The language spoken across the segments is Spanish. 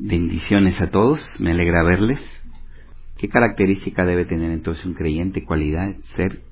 Bendiciones a todos, me alegra verles. ¿Qué característica debe tener entonces un creyente? Cualidad, ser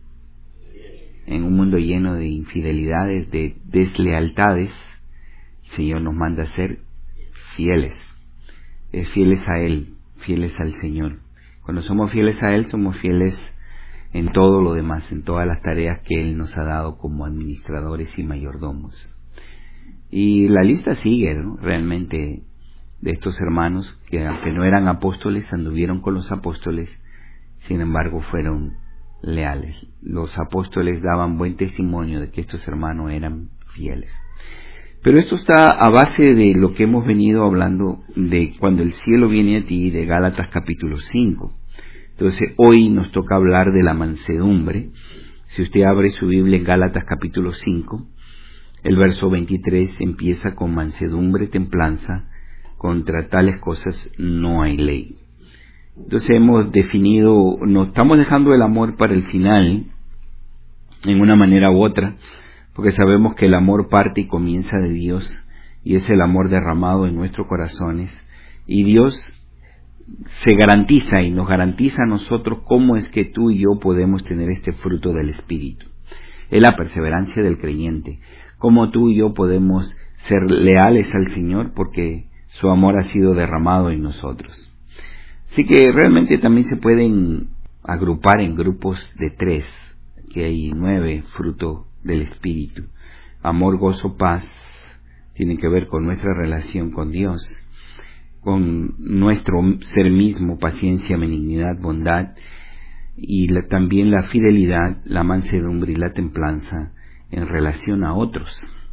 en un mundo lleno de infidelidades, de deslealtades. El Señor nos manda a ser fieles, fieles a Él, fieles al Señor. Cuando somos fieles a Él, somos fieles en todo lo demás, en todas las tareas que Él nos ha dado como administradores y mayordomos. Y la lista sigue, ¿no? Realmente, de estos hermanos que, aunque no eran apóstoles, anduvieron con los apóstoles, sin embargo fueron leales. Los apóstoles daban buen testimonio de que estos hermanos eran fieles. Pero esto está a base de lo que hemos venido hablando de cuando el cielo viene a ti, de Gálatas capítulo 5. Entonces hoy nos toca hablar de la mansedumbre. Si usted abre su Biblia en Gálatas capítulo 5, el verso 23 empieza con mansedumbre, templanza. Contra tales cosas no hay ley. Entonces hemos definido, nos estamos dejando el amor para el final, en una manera u otra, porque sabemos que el amor parte y comienza de Dios, y es el amor derramado en nuestros corazones, y Dios se garantiza y nos garantiza a nosotros cómo es que tú y yo podemos tener este fruto del Espíritu. Es la perseverancia del creyente, cómo tú y yo podemos ser leales al Señor, porque su amor ha sido derramado en nosotros. Así que realmente también se pueden agrupar en grupos de 3, que hay 9 frutos del Espíritu. Amor, gozo, paz, tienen que ver con nuestra relación con Dios, con nuestro ser mismo, paciencia, benignidad, bondad, y también la fidelidad, la mansedumbre y la templanza en relación a otros.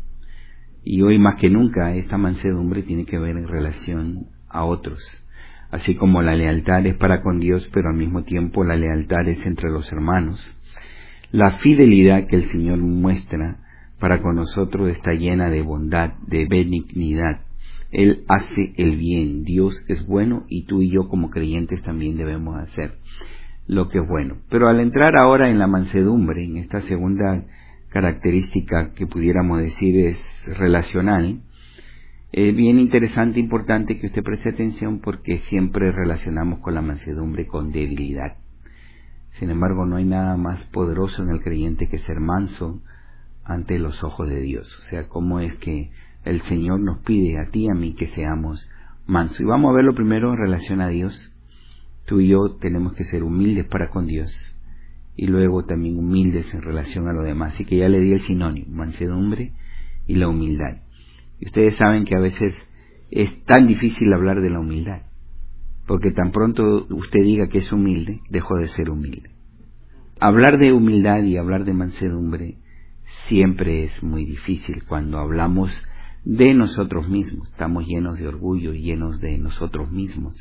Y hoy más que nunca esta mansedumbre tiene que ver en relación a otros. Así como la lealtad es para con Dios, pero al mismo tiempo la lealtad es entre los hermanos. La fidelidad que el Señor muestra para con nosotros está llena de bondad, de benignidad. Él hace el bien. Dios es bueno y tú y yo como creyentes también debemos hacer lo que es bueno. Pero al entrar ahora en la mansedumbre, en esta segunda característica que pudiéramos decir es relacional, es bien interesante, importante que usted preste atención, porque siempre relacionamos con la mansedumbre con debilidad. Sin embargo, no hay nada más poderoso en el creyente que ser manso ante los ojos de Dios. O sea, cómo es que el Señor nos pide a ti y a mí que seamos mansos. Y vamos a verlo primero en relación a Dios. Tú y yo tenemos que ser humildes para con Dios, y luego también humildes en relación a lo demás. Así que ya le di el sinónimo, mansedumbre y la humildad. Y ustedes saben que a veces es tan difícil hablar de la humildad, porque tan pronto usted diga que es humilde, dejó de ser humilde. Hablar de humildad y hablar de mansedumbre siempre es muy difícil cuando hablamos de nosotros mismos. Estamos llenos de orgullo, llenos de nosotros mismos.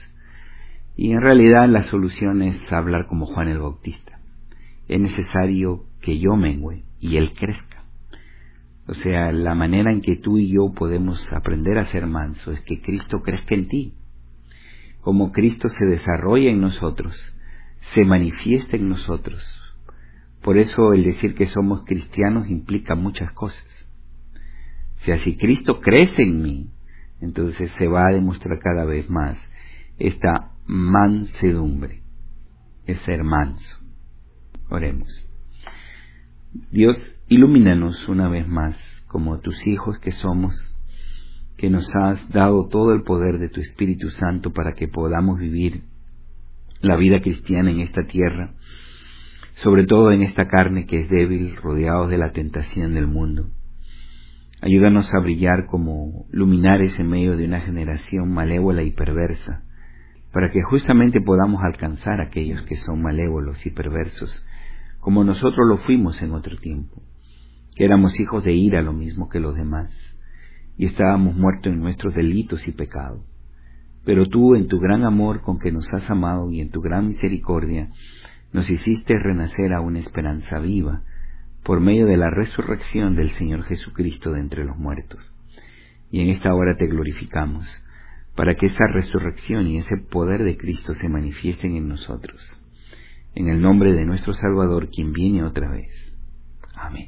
Y en realidad la solución es hablar como Juan el Bautista. Es necesario que yo mengüe y Él crezca. O sea, la manera en que tú y yo podemos aprender a ser manso es que Cristo crezca en ti. Como Cristo se desarrolla en nosotros, se manifiesta en nosotros. Por eso el decir que somos cristianos implica muchas cosas. O sea, si Cristo crece en mí, entonces se va a demostrar cada vez más esta mansedumbre, es ser manso. Oremos. Dios, ilumínanos una vez más, como tus hijos que somos, que nos has dado todo el poder de tu Espíritu Santo para que podamos vivir la vida cristiana en esta tierra, sobre todo en esta carne que es débil, rodeados de la tentación del mundo. Ayúdanos a brillar como luminares en medio de una generación malévola y perversa, para que justamente podamos alcanzar a aquellos que son malévolos y perversos, como nosotros lo fuimos en otro tiempo, que éramos hijos de ira lo mismo que los demás, y estábamos muertos en nuestros delitos y pecados. Pero tú, en tu gran amor con que nos has amado y en tu gran misericordia, nos hiciste renacer a una esperanza viva, por medio de la resurrección del Señor Jesucristo de entre los muertos. Y en esta hora te glorificamos, para que esa resurrección y ese poder de Cristo se manifiesten en nosotros. En el nombre de nuestro Salvador, quien viene otra vez. Amén.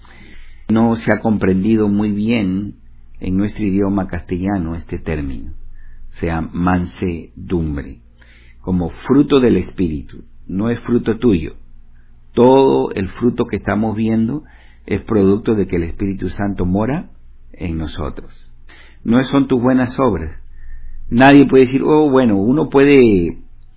No se ha comprendido muy bien en nuestro idioma castellano este término. sea mansedumbre, como fruto del Espíritu, no es fruto tuyo. Todo el fruto que estamos viendo es producto de que el Espíritu Santo mora en nosotros. No son tus buenas obras. Nadie puede decir, bueno, uno puede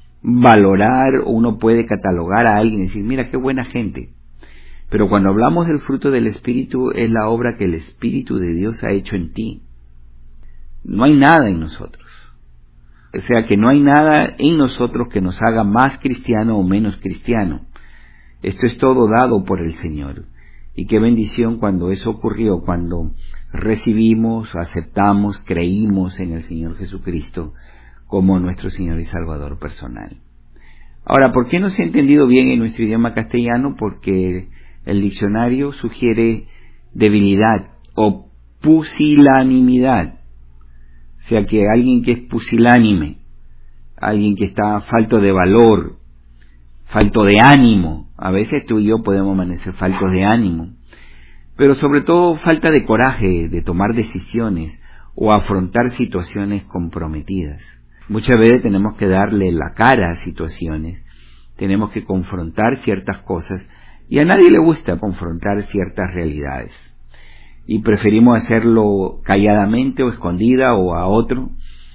valorar o uno puede catalogar a alguien y decir, mira qué buena gente. Pero cuando hablamos del fruto del Espíritu, es la obra que el Espíritu de Dios ha hecho en ti. No hay nada en nosotros. O sea que no hay nada en nosotros que nos haga más cristiano o menos cristiano. Esto es todo dado por el Señor. Y qué bendición cuando eso ocurrió, cuando recibimos, aceptamos, creímos en el Señor Jesucristo como nuestro Señor y Salvador personal. Ahora, ¿por qué no se ha entendido bien en nuestro idioma castellano? Porque el diccionario sugiere debilidad o pusilanimidad. O sea que alguien que es pusilánime, alguien que está falto de valor, falto de ánimo. A veces tú y yo podemos amanecer faltos de ánimo, pero sobre todo falta de coraje de tomar decisiones o afrontar situaciones comprometidas. Muchas veces tenemos que darle la cara a situaciones, tenemos que confrontar ciertas cosas y a nadie le gusta confrontar ciertas realidades y preferimos hacerlo calladamente o escondida o a otro,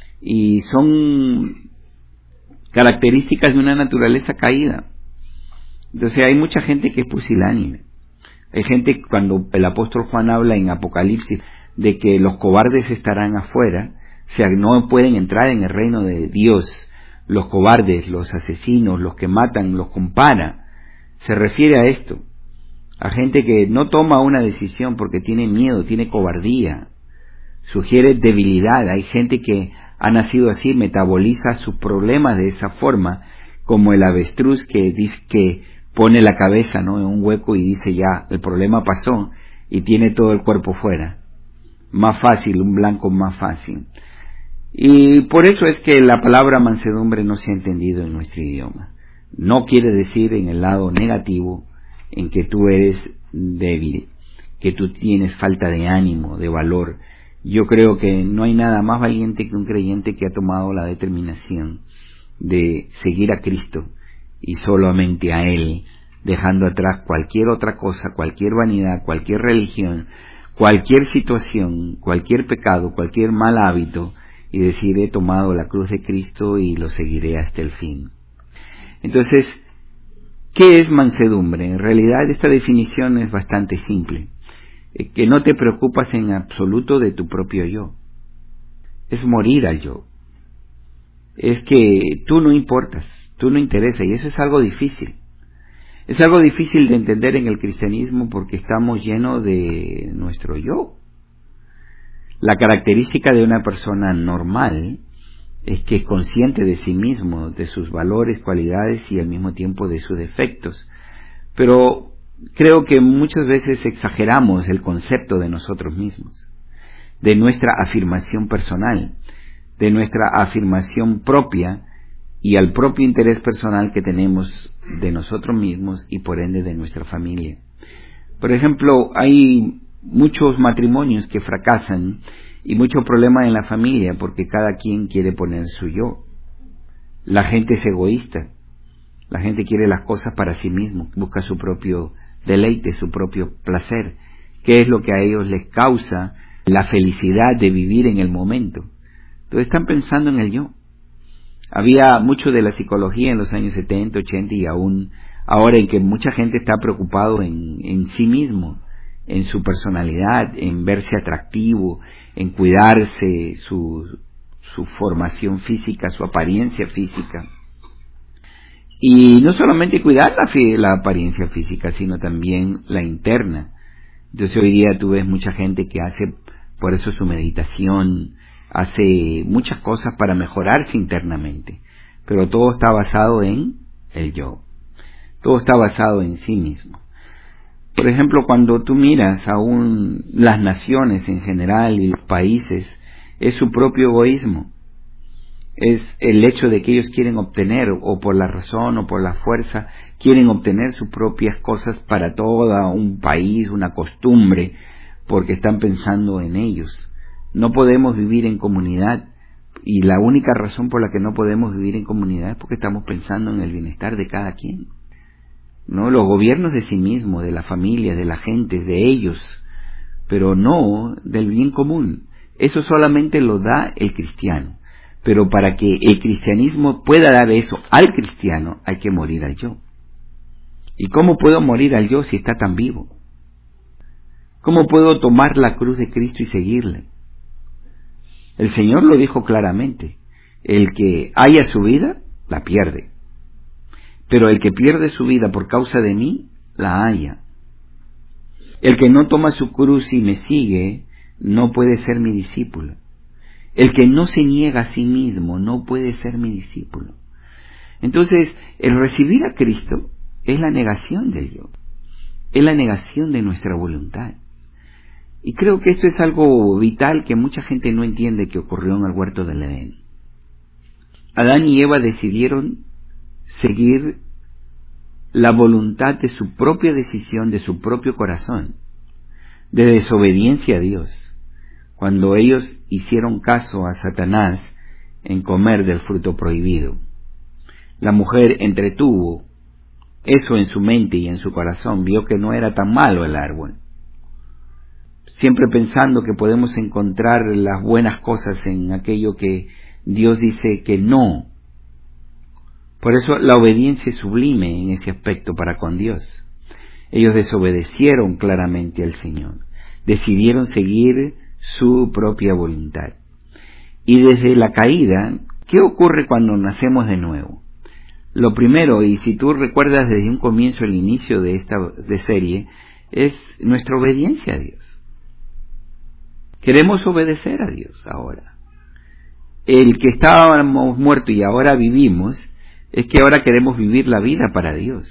y son características de una naturaleza caída. Entonces hay mucha gente que es pusilánime. Hay gente, cuando el apóstol Juan habla en Apocalipsis de que los cobardes estarán afuera, o sea, no pueden entrar en el reino de Dios, los cobardes, los asesinos, los que matan, los compara, se refiere a esto, a gente que no toma una decisión porque tiene miedo, tiene cobardía, sugiere debilidad. Hay gente que ha nacido así, metaboliza sus problemas de esa forma, como el avestruz que dice que pone la cabeza, ¿no?, en un hueco y dice ya, el problema pasó, y tiene todo el cuerpo fuera. Más fácil, un blanco más fácil. Y por eso es que la palabra mansedumbre no se ha entendido en nuestro idioma. No quiere decir en el lado negativo en que tú eres débil, que tú tienes falta de ánimo, de valor. Yo creo que no hay nada más valiente que un creyente que ha tomado la determinación de seguir a Cristo y solamente a Él, dejando atrás cualquier otra cosa, cualquier vanidad, cualquier religión, cualquier situación, cualquier pecado, cualquier mal hábito, y decir, he tomado la cruz de Cristo y lo seguiré hasta el fin. Entonces, ¿qué es mansedumbre? En realidad esta definición es bastante simple. Que no te preocupas en absoluto de tu propio yo. Es morir al yo. Es que tú no importas, tú no interesas, y eso es algo difícil. Es algo difícil de entender en el cristianismo porque estamos llenos de nuestro yo. La característica de una persona normal es que es consciente de sí mismo, de sus valores, cualidades y al mismo tiempo de sus defectos. Pero creo que muchas veces exageramos el concepto de nosotros mismos, de nuestra afirmación personal, de nuestra afirmación propia y al propio interés personal que tenemos de nosotros mismos y por ende de nuestra familia. Por ejemplo, hay muchos matrimonios que fracasan y mucho problema en la familia porque cada quien quiere poner su yo. La gente es egoísta, la gente quiere las cosas para sí mismo, busca su propio deleite, su propio placer, que es lo que a ellos les causa la felicidad de vivir en el momento. Entonces están pensando en el yo. Había mucho de la psicología en los años 70, 80 y aún ahora en que mucha gente está preocupado en sí mismo, en su personalidad, en verse atractivo, en cuidarse, su formación física, su apariencia física. Y no solamente cuidar la apariencia física, sino también la interna. Entonces hoy día tú ves mucha gente que hace por eso su meditación, hace muchas cosas para mejorarse internamente, pero todo está basado en el yo, todo está basado en sí mismo. Por ejemplo, cuando tú miras aún las naciones en general y los países, es su propio egoísmo, es el hecho de que ellos quieren obtener, o por la razón o por la fuerza, quieren obtener sus propias cosas para todo un país, una costumbre, porque están pensando en ellos. No podemos vivir en comunidad Y la única razón por la que no podemos vivir en comunidad es porque estamos pensando en el bienestar de cada quien, ¿no? Los gobiernos de sí mismos, de la familia, de la gente, de ellos, pero no del bien común. Eso solamente lo da el cristiano. Pero para que el cristianismo pueda dar eso al cristiano, hay que morir al yo. ¿Y cómo puedo morir al yo si está tan vivo? ¿Cómo puedo tomar la cruz de Cristo y seguirle? El Señor lo dijo claramente: el que haya su vida, la pierde. Pero el que pierde su vida por causa de mí, la halla. El que no toma su cruz y me sigue, no puede ser mi discípulo. El que no se niega a sí mismo, no puede ser mi discípulo. Entonces, el recibir a Cristo es la negación del yo. Es la negación de nuestra voluntad. Y creo que esto es algo vital que mucha gente no entiende que ocurrió en el huerto del Edén. Adán y Eva decidieron seguir la voluntad de su propia decisión, de su propio corazón, de desobediencia a Dios, cuando ellos hicieron caso a Satanás en comer del fruto prohibido. La mujer entretuvo eso en su mente y en su corazón, vio que no era tan malo el árbol, siempre pensando que podemos encontrar las buenas cosas en aquello que Dios dice que no. Por eso la obediencia es sublime en ese aspecto para con Dios. Ellos desobedecieron claramente al Señor, decidieron seguir su propia voluntad. Y desde la caída, ¿qué ocurre cuando nacemos de nuevo? Lo primero, y si tú recuerdas desde un comienzo el inicio de esta serie, es nuestra obediencia a Dios. Queremos obedecer a Dios ahora. El que estábamos muertos y ahora vivimos, es que ahora queremos vivir la vida para Dios.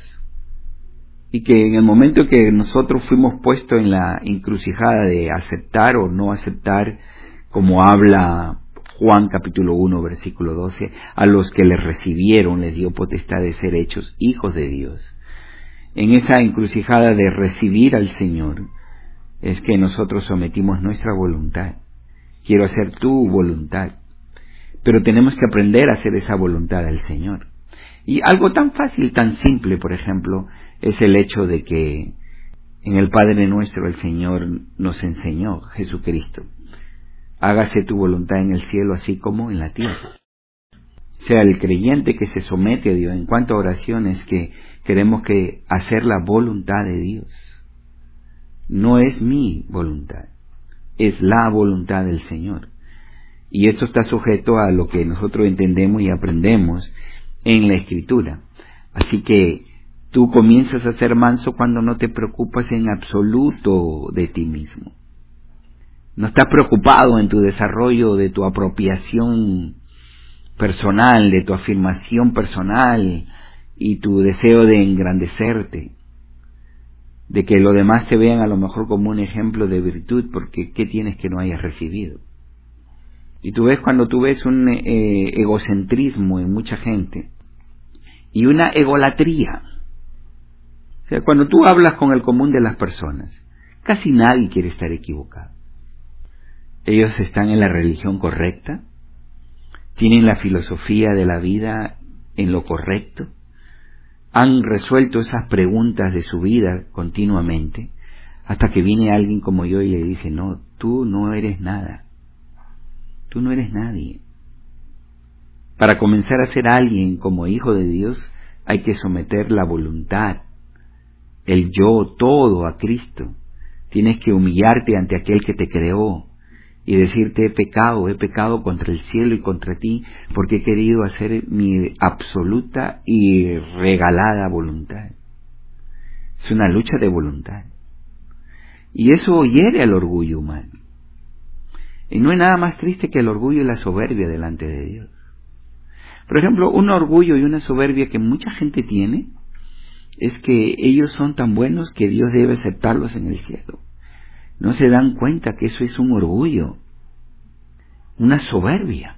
Y que en el momento que nosotros fuimos puestos en la encrucijada de aceptar o no aceptar, como habla Juan capítulo 1 versículo 12, a los que les recibieron les dio potestad de ser hechos hijos de Dios. En esa encrucijada de recibir al Señor, es que nosotros sometimos nuestra voluntad. Quiero hacer tu voluntad. Pero tenemos que aprender a hacer esa voluntad del Señor. Y algo tan fácil, tan simple, por ejemplo, es el hecho de que en el Padre Nuestro el Señor nos enseñó, Jesucristo: hágase tu voluntad en el cielo así como en la tierra. O sea, el creyente que se somete a Dios en cuanto a oraciones, que queremos que hacer la voluntad de Dios. No es mi voluntad, es la voluntad del Señor. Y esto está sujeto a lo que nosotros entendemos y aprendemos en la Escritura. Así que tú comienzas a ser manso cuando no te preocupas en absoluto de ti mismo. No estás preocupado en tu desarrollo de tu apropiación personal, de tu afirmación personal y tu deseo de engrandecerte, de que los demás te vean a lo mejor como un ejemplo de virtud, porque ¿qué tienes que no hayas recibido? Y tú ves, cuando tú ves un egocentrismo en mucha gente y una egolatría, o sea, cuando tú hablas con el común de las personas, casi nadie quiere estar equivocado. Ellos están en la religión correcta, tienen la filosofía de la vida en lo correcto, han resuelto esas preguntas de su vida continuamente, hasta que viene alguien como yo y le dice: no, tú no eres nada, tú no eres nadie. Para comenzar a ser alguien como hijo de Dios, hay que someter la voluntad, el yo, todo a Cristo. Tienes que humillarte ante aquel que te creó y decirte: he pecado contra el cielo y contra ti, porque he querido hacer mi absoluta y regalada voluntad. Es una lucha de voluntad. Y eso hiere al orgullo humano. Y no hay nada más triste que el orgullo y la soberbia delante de Dios. Por ejemplo, un orgullo y una soberbia que mucha gente tiene es que ellos son tan buenos que Dios debe aceptarlos en el cielo. No se dan cuenta que eso es un orgullo, una soberbia.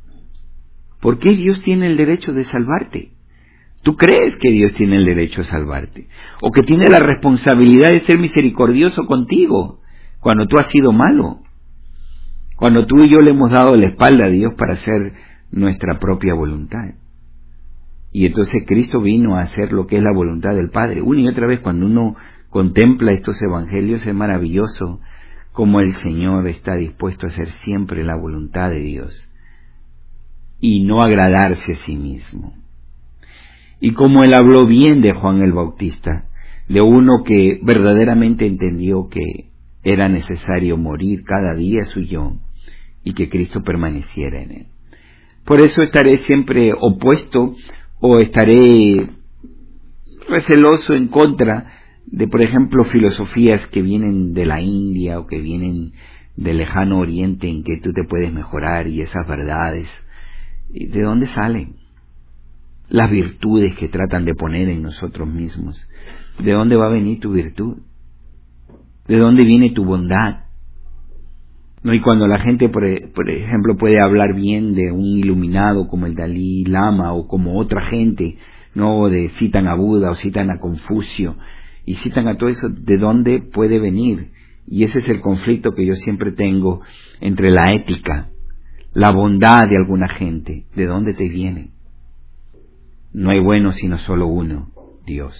¿Por qué Dios tiene el derecho de salvarte? ¿Tú crees que Dios tiene el derecho a salvarte? ¿O que tiene la responsabilidad de ser misericordioso contigo cuando tú has sido malo? Cuando tú y yo le hemos dado la espalda a Dios para hacer nuestra propia voluntad. Y entonces Cristo vino a hacer lo que es la voluntad del Padre. Una y otra vez cuando uno contempla estos evangelios es maravilloso cómo el Señor está dispuesto a hacer siempre la voluntad de Dios y no agradarse a sí mismo. Y como Él habló bien de Juan el Bautista, de uno que verdaderamente entendió que era necesario morir cada día su yo y que Cristo permaneciera en él. Por eso estaré siempre opuesto o estaré receloso en contra de, por ejemplo, filosofías que vienen de la India o que vienen del lejano oriente en que tú te puedes mejorar y esas verdades. ¿De dónde salen? Las virtudes que tratan de poner en nosotros mismos. ¿De dónde va a venir tu virtud? ¿De dónde viene tu bondad? ¿No? Y cuando la gente, por ejemplo, puede hablar bien de un iluminado como el Dalai Lama o como otra gente, no, citan a Buda o citan a Confucio y citan a todo eso, ¿de dónde puede venir? Y ese es el conflicto que yo siempre tengo entre la ética, la bondad de alguna gente. ¿De dónde te viene? No hay bueno sino solo uno, Dios.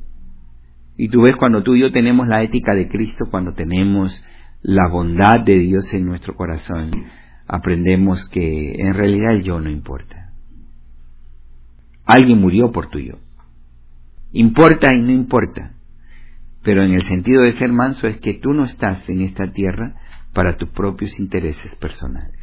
Y tú ves, cuando tú y yo tenemos la ética de Cristo, cuando tenemos la bondad de Dios en nuestro corazón, aprendemos que en realidad el yo no importa. Alguien murió por tu yo. Importa y no importa. Pero en el sentido de ser manso es que tú no estás en esta tierra para tus propios intereses personales.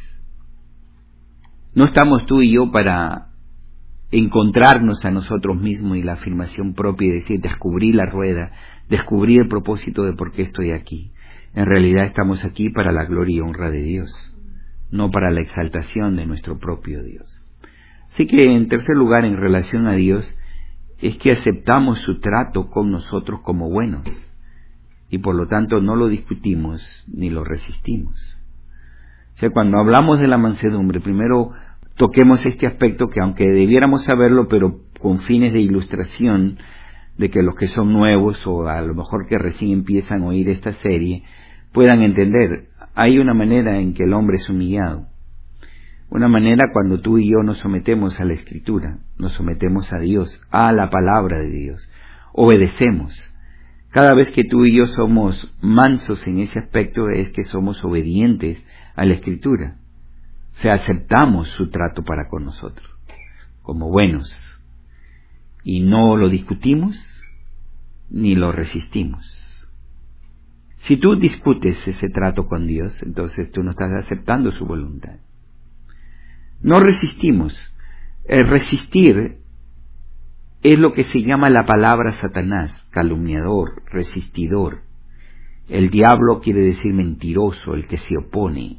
No estamos tú y yo para encontrarnos a nosotros mismos y la afirmación propia y decir, descubrí la rueda, descubrí el propósito de por qué estoy aquí. En realidad estamos aquí para la gloria y honra de Dios, no para la exaltación de nuestro propio Dios. Así que, en tercer lugar, en relación a Dios, es que aceptamos su trato con nosotros como buenos, y por lo tanto no lo discutimos ni lo resistimos. O sea, cuando hablamos de la mansedumbre, primero toquemos este aspecto que, aunque debiéramos saberlo, pero con fines de ilustración, de que los que son nuevos o a lo mejor que recién empiezan a oír esta serie puedan entender. Hay una manera en que el hombre es humillado, una manera cuando tú y yo nos sometemos a la Escritura, nos sometemos a Dios, a la palabra de Dios, obedecemos. Cada vez que tú y yo somos mansos en ese aspecto es que somos obedientes a la Escritura. O sea, aceptamos su trato para con nosotros, como buenos, y no lo discutimos ni lo resistimos. Si tú discutes ese trato con Dios, entonces tú no estás aceptando su voluntad. No resistimos. El resistir es lo que se llama la palabra Satanás, calumniador, resistidor. El diablo quiere decir mentiroso, el que se opone.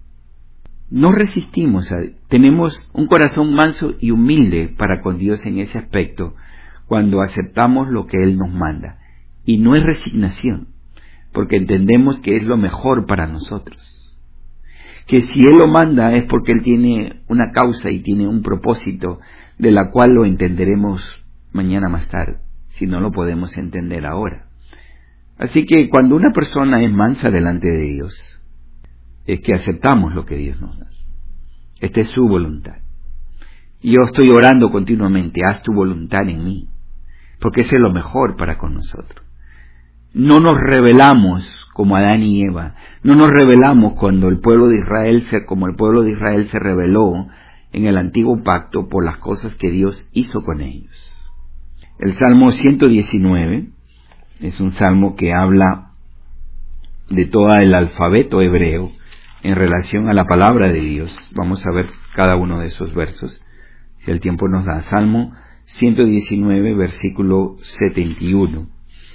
No resistimos, tenemos un corazón manso y humilde para con Dios en ese aspecto cuando aceptamos lo que Él nos manda. Y no es resignación, porque entendemos que es lo mejor para nosotros. Que si Él lo manda es porque Él tiene una causa y tiene un propósito de la cual lo entenderemos mañana más tarde, si no lo podemos entender ahora. Así que cuando una persona es mansa delante de Dios, es que aceptamos lo que Dios nos da. Esta es su voluntad. Y yo estoy orando continuamente, haz tu voluntad en mí, porque eso es lo mejor para con nosotros. No nos rebelamos como Adán y Eva, no nos rebelamos cuando el pueblo de Israel como el pueblo de Israel se rebeló en el antiguo pacto por las cosas que Dios hizo con ellos. El Salmo 119 es un salmo que habla de todo el alfabeto hebreo en relación a la palabra de Dios. Vamos a ver cada uno de esos versos, si el tiempo nos da. Salmo 119, versículo 71.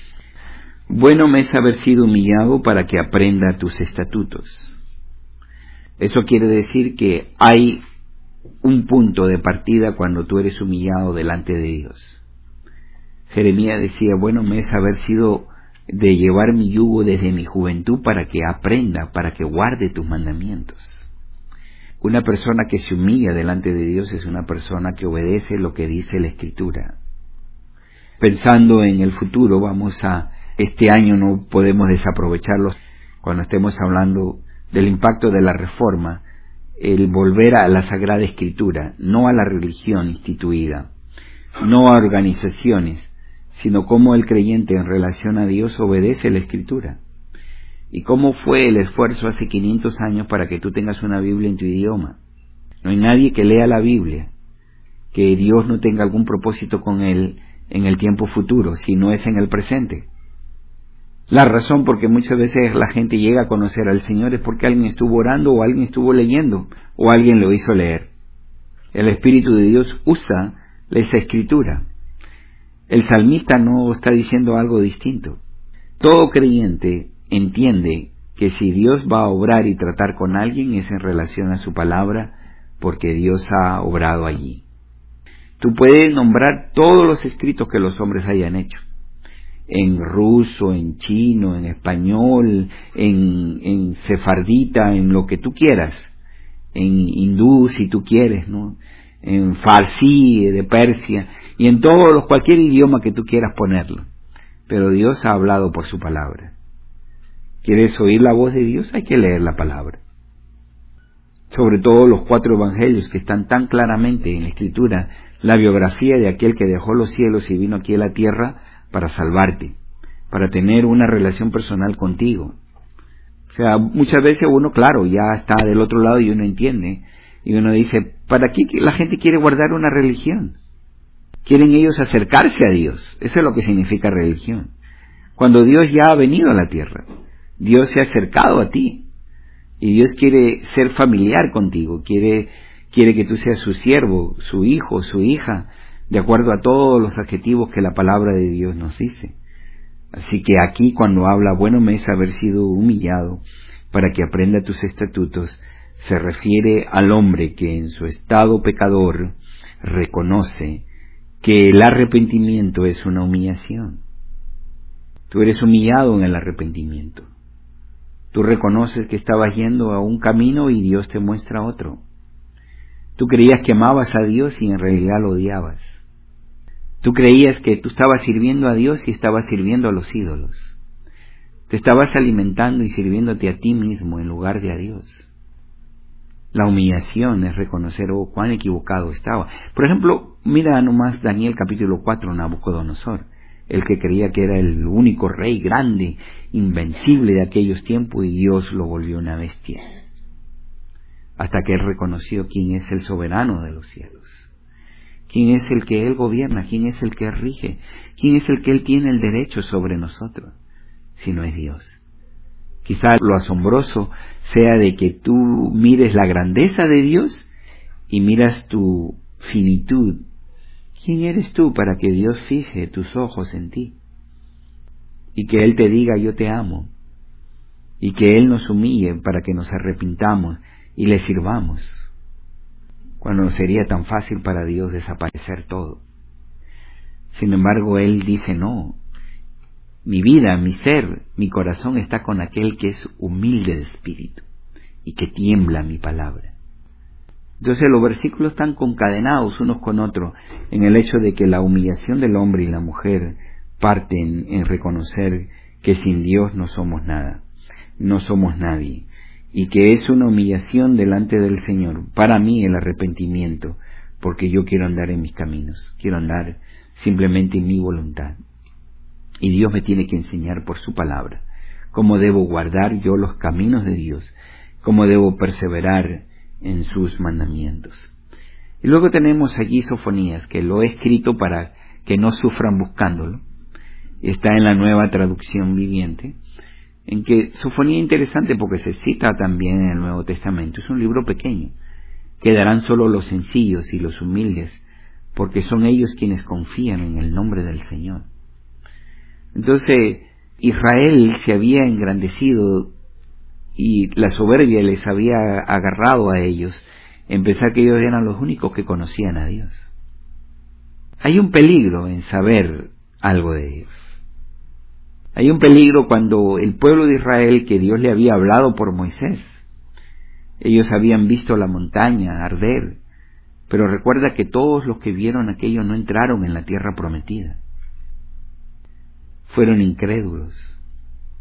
Bueno me es haber sido humillado para que aprenda tus estatutos. Eso quiere decir que hay un punto de partida cuando tú eres humillado delante de Dios. Jeremías decía, bueno me es haber sido de llevar mi yugo desde mi juventud para que aprenda, para que guarde tus mandamientos. Una persona que se humilla delante de Dios es una persona que obedece lo que dice la Escritura. Pensando en el futuro, este año no podemos desaprovecharlo cuando estemos hablando del impacto de la Reforma, el volver a la Sagrada Escritura, no a la religión instituida, no a organizaciones, sino cómo el creyente en relación a Dios obedece la Escritura. ¿Y cómo fue el esfuerzo hace 500 años para que tú tengas una Biblia en tu idioma? No hay nadie que lea la Biblia, que Dios no tenga algún propósito con él en el tiempo futuro, si no es en el presente. La razón por que muchas veces la gente llega a conocer al Señor es porque alguien estuvo orando, o alguien estuvo leyendo, o alguien lo hizo leer. El Espíritu de Dios usa esa Escritura. El salmista no está diciendo algo distinto. Todo creyente entiende que si Dios va a obrar y tratar con alguien es en relación a su palabra, porque Dios ha obrado allí. Tú puedes nombrar todos los escritos que los hombres hayan hecho, en ruso, en chino, en español, en sefardita, en lo que tú quieras, en hindú si tú quieres, ¿no? En farsí de Persia, y en cualquier idioma que tú quieras ponerlo. Pero Dios ha hablado por su palabra. ¿Quieres oír la voz de Dios? Hay que leer la palabra. Sobre todo los 4 evangelios que están tan claramente en la Escritura, la biografía de aquel que dejó los cielos y vino aquí a la tierra para salvarte, para tener una relación personal contigo. O sea, muchas veces uno, claro, ya está del otro lado y uno entiende, y uno dice, ¿para qué la gente quiere guardar una religión? Quieren ellos acercarse a Dios. Eso es lo que significa religión. Cuando Dios ya ha venido a la tierra, Dios se ha acercado a ti, y Dios quiere ser familiar contigo, quiere que tú seas su siervo, su hijo, su hija, de acuerdo a todos los adjetivos que la palabra de Dios nos dice. Así que aquí cuando habla, bueno me es haber sido humillado para que aprenda tus estatutos, se refiere al hombre que en su estado pecador reconoce que el arrepentimiento es una humillación. Tú eres humillado en el arrepentimiento. Tú reconoces que estabas yendo a un camino y Dios te muestra otro. Tú creías que amabas a Dios y en realidad lo odiabas. Tú creías que tú estabas sirviendo a Dios y estabas sirviendo a los ídolos. Te estabas alimentando y sirviéndote a ti mismo en lugar de a Dios. La humillación es reconocer, cuán equivocado estaba. Por ejemplo, mira nomás Daniel capítulo 4, Nabucodonosor, el que creía que era el único rey grande, invencible de aquellos tiempos, y Dios lo volvió una bestia. Hasta que él reconoció quién es el soberano de los cielos, quién es el que él gobierna, quién es el que rige, quién es el que él tiene el derecho sobre nosotros, si no es Dios. Quizá lo asombroso sea de que tú mires la grandeza de Dios y miras tu finitud. ¿Quién eres tú para que Dios fije tus ojos en ti? Y que Él te diga yo te amo. Y que Él nos humille para que nos arrepintamos y le sirvamos. Cuando sería tan fácil para Dios desaparecer todo. Sin embargo, Él dice no. Mi vida, mi ser, mi corazón está con aquel que es humilde de espíritu y que tiembla mi palabra. Entonces los versículos están concadenados unos con otros en el hecho de que la humillación del hombre y la mujer parten en reconocer que sin Dios no somos nada, no somos nadie, y que es una humillación delante del Señor. Para mí el arrepentimiento, porque yo quiero andar en mis caminos, quiero andar simplemente en mi voluntad. Y Dios me tiene que enseñar por su palabra cómo debo guardar yo los caminos de Dios, cómo debo perseverar en sus mandamientos. Y luego tenemos allí Sofonías, que lo he escrito para que no sufran buscándolo. Está en la Nueva Traducción Viviente, en que Sofonía es interesante porque se cita también en el Nuevo Testamento. Es un libro pequeño. Quedarán solo los sencillos y los humildes, porque son ellos quienes confían en el nombre del Señor. Entonces, Israel se había engrandecido y la soberbia les había agarrado a ellos en pensar que ellos eran los únicos que conocían a Dios. Hay un peligro en saber algo de Dios. Hay un peligro cuando el pueblo de Israel, que Dios le había hablado por Moisés, ellos habían visto la montaña arder, pero recuerda que todos los que vieron aquello no entraron en la tierra prometida. Fueron incrédulos.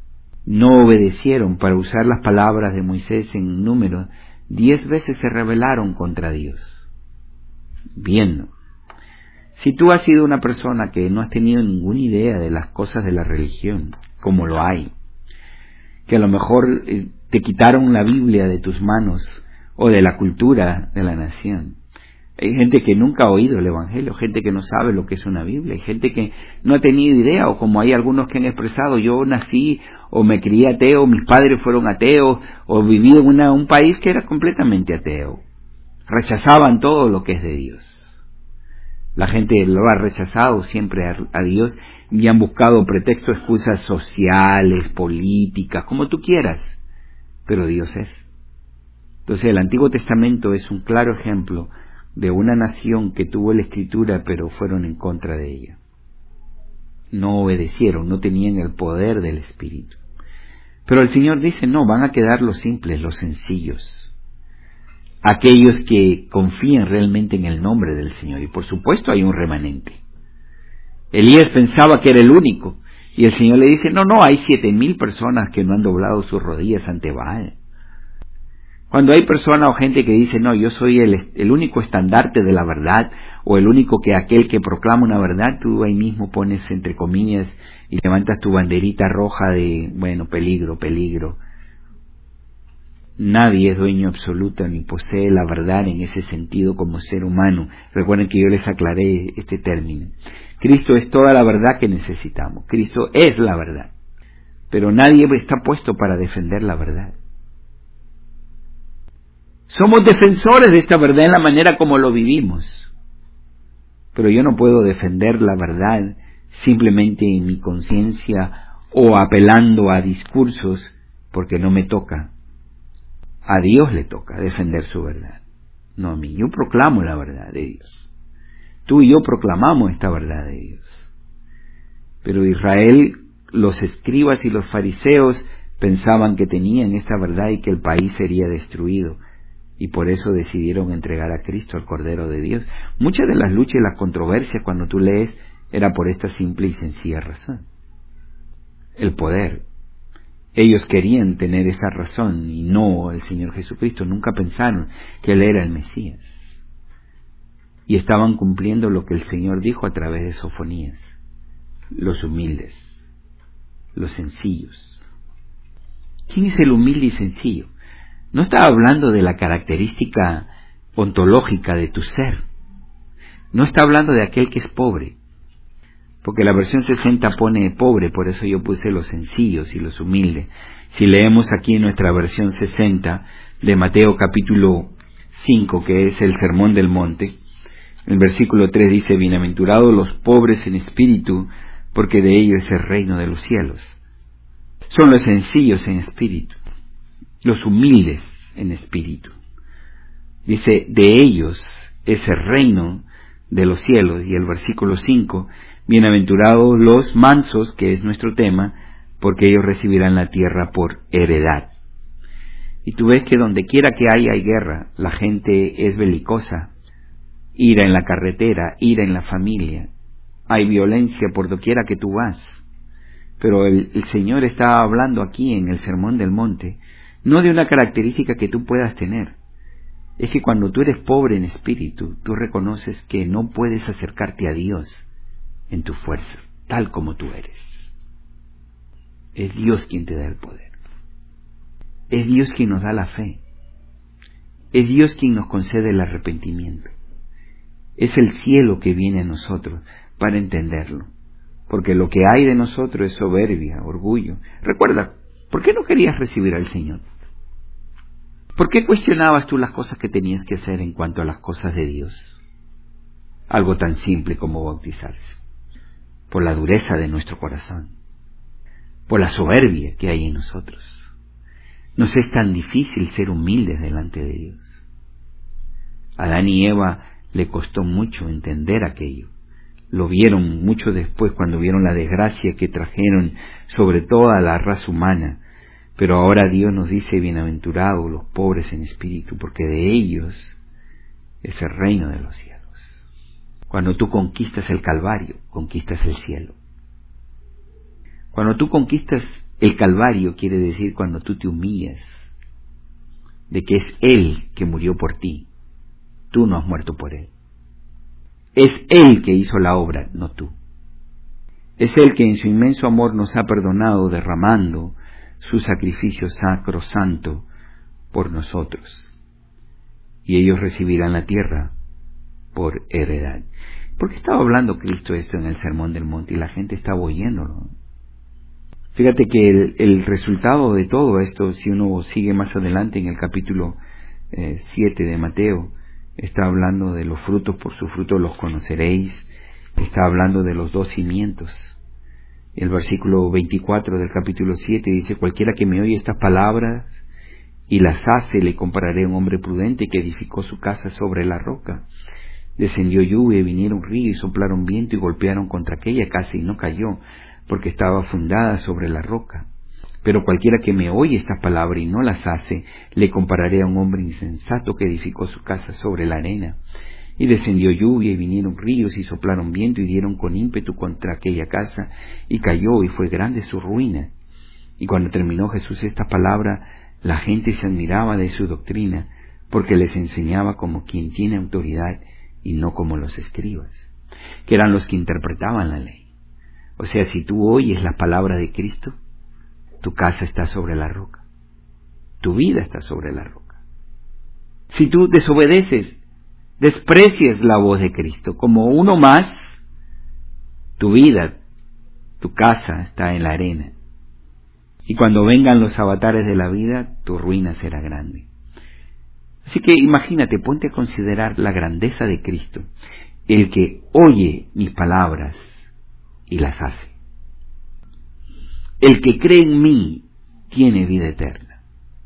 no obedecieron para usar las palabras de Moisés en Números, 10 veces se rebelaron contra Dios. Bien, si tú has sido una persona que no has tenido ninguna idea de las cosas de la religión, como lo hay, que a lo mejor te quitaron la Biblia de tus manos o de la cultura de la nación. Hay gente que nunca ha oído el Evangelio, gente que no sabe lo que es una Biblia, hay gente que no ha tenido idea, o como hay algunos que han expresado, yo nací o me crié ateo, mis padres fueron ateos, o viví en un país que era completamente ateo. Rechazaban todo lo que es de Dios. La gente lo ha rechazado siempre a Dios y han buscado pretextos, excusas sociales, políticas, como tú quieras, pero Dios es. Entonces el Antiguo Testamento es un claro ejemplo de una nación que tuvo la Escritura, pero fueron en contra de ella. No obedecieron, no tenían el poder del Espíritu. Pero el Señor dice, no, van a quedar los simples, los sencillos, aquellos que confían realmente en el nombre del Señor. Y por supuesto hay un remanente. Elías pensaba que era el único, y el Señor le dice, no, hay 7,000 personas que no han doblado sus rodillas ante Baal. Cuando hay personas o gente que dice, no, yo soy el único estandarte de la verdad, o el único aquel que proclama una verdad, tú ahí mismo pones entre comillas y levantas tu banderita roja de, peligro. Nadie es dueño absoluto ni posee la verdad en ese sentido como ser humano. Recuerden que yo les aclaré este término. Cristo es toda la verdad que necesitamos. Cristo es la verdad. Pero nadie está puesto para defender la verdad. Somos defensores de esta verdad en la manera como lo vivimos. Pero yo no puedo defender la verdad simplemente en mi conciencia o apelando a discursos porque no me toca. A Dios le toca defender su verdad, no a mí. Yo proclamo la verdad de Dios. Tú y yo proclamamos esta verdad de Dios. Pero Israel, los escribas y los fariseos pensaban que tenían esta verdad y que el país sería destruido. Y por eso decidieron entregar a Cristo, al Cordero de Dios. Muchas de las luchas y las controversias, cuando tú lees, era por esta simple y sencilla razón. El poder. Ellos querían tener esa razón y no el Señor Jesucristo. Nunca pensaron que Él era el Mesías. Y estaban cumpliendo lo que el Señor dijo a través de Sofonías. Los humildes, los sencillos. ¿Quién es el humilde y sencillo? No estaba hablando de la característica ontológica de tu ser. No está hablando de aquel que es pobre. Porque la versión 60 pone pobre, por eso yo puse los sencillos y los humildes. Si leemos aquí en nuestra versión 60 de Mateo capítulo 5, que es el Sermón del Monte, el versículo 3 dice, bienaventurados los pobres en espíritu, porque de ellos es el reino de los cielos. Son los sencillos en espíritu, los humildes en espíritu. Dice, de ellos es el reino de los cielos. Y el versículo 5, bienaventurados los mansos, que es nuestro tema, porque ellos recibirán la tierra por heredad. Y tú ves que donde quiera que hay guerra, la gente es belicosa, ira en la carretera, ira en la familia, hay violencia por doquiera que tú vas. Pero el Señor está hablando aquí en el Sermón del Monte, no de una característica que tú puedas tener. Es que cuando tú eres pobre en espíritu, tú reconoces que no puedes acercarte a Dios en tu fuerza, tal como tú eres. Es Dios quien te da el poder. Es Dios quien nos da la fe. Es Dios quien nos concede el arrepentimiento. Es el cielo que viene a nosotros para entenderlo. Porque lo que hay de nosotros es soberbia, orgullo. Recuerda, ¿por qué no querías recibir al Señor? ¿Por qué cuestionabas tú las cosas que tenías que hacer en cuanto a las cosas de Dios? Algo tan simple como bautizarse. Por la dureza de nuestro corazón. Por la soberbia que hay en nosotros. Nos es tan difícil ser humildes delante de Dios. A Adán y Eva le costó mucho entender aquello. Lo vieron mucho después cuando vieron la desgracia que trajeron sobre toda la raza humana. Pero ahora Dios nos dice, bienaventurados los pobres en espíritu, porque de ellos es el reino de los cielos. Cuando tú conquistas el Calvario, conquistas el cielo. Cuando tú conquistas El Calvario quiere decir cuando tú te humillas, de que es Él que murió por ti. Tú no has muerto por Él. Es Él que hizo la obra, no tú. Es Él que en su inmenso amor nos ha perdonado derramando su sacrificio sacrosanto por nosotros. Y ellos recibirán la tierra por heredad. ¿Por qué estaba hablando Cristo esto en el Sermón del Monte y la gente estaba oyéndolo? Fíjate que el resultado de todo esto, si uno sigue más adelante en el capítulo 7 de Mateo, está hablando de los frutos, por sus frutos los conoceréis, está hablando de los 2 cimientos. El versículo 24 del capítulo 7 dice: cualquiera que me oye estas palabras y las hace, le compararé a un hombre prudente que edificó su casa sobre la roca. Descendió lluvia, vinieron ríos y soplaron viento y golpearon contra aquella casa y no cayó, porque estaba fundada sobre la roca. Pero cualquiera que me oye estas palabras y no las hace, le compararé a un hombre insensato que edificó su casa sobre la arena. Y descendió lluvia y vinieron ríos y soplaron viento y dieron con ímpetu contra aquella casa y cayó, y fue grande su ruina. Y cuando terminó Jesús estas palabras, la gente se admiraba de su doctrina, porque les enseñaba como quien tiene autoridad y no como los escribas, que eran los que interpretaban la ley. O sea, si tú oyes las palabras de Cristo, tu casa está sobre la roca, tu vida está sobre la roca. Si tú desobedeces, desprecias la voz de Cristo como uno más, tu vida, tu casa está en la arena. Y cuando vengan los avatares de la vida, tu ruina será grande. Así que imagínate, ponte a considerar la grandeza de Cristo, el que oye mis palabras y las hace. El que cree en mí tiene vida eterna.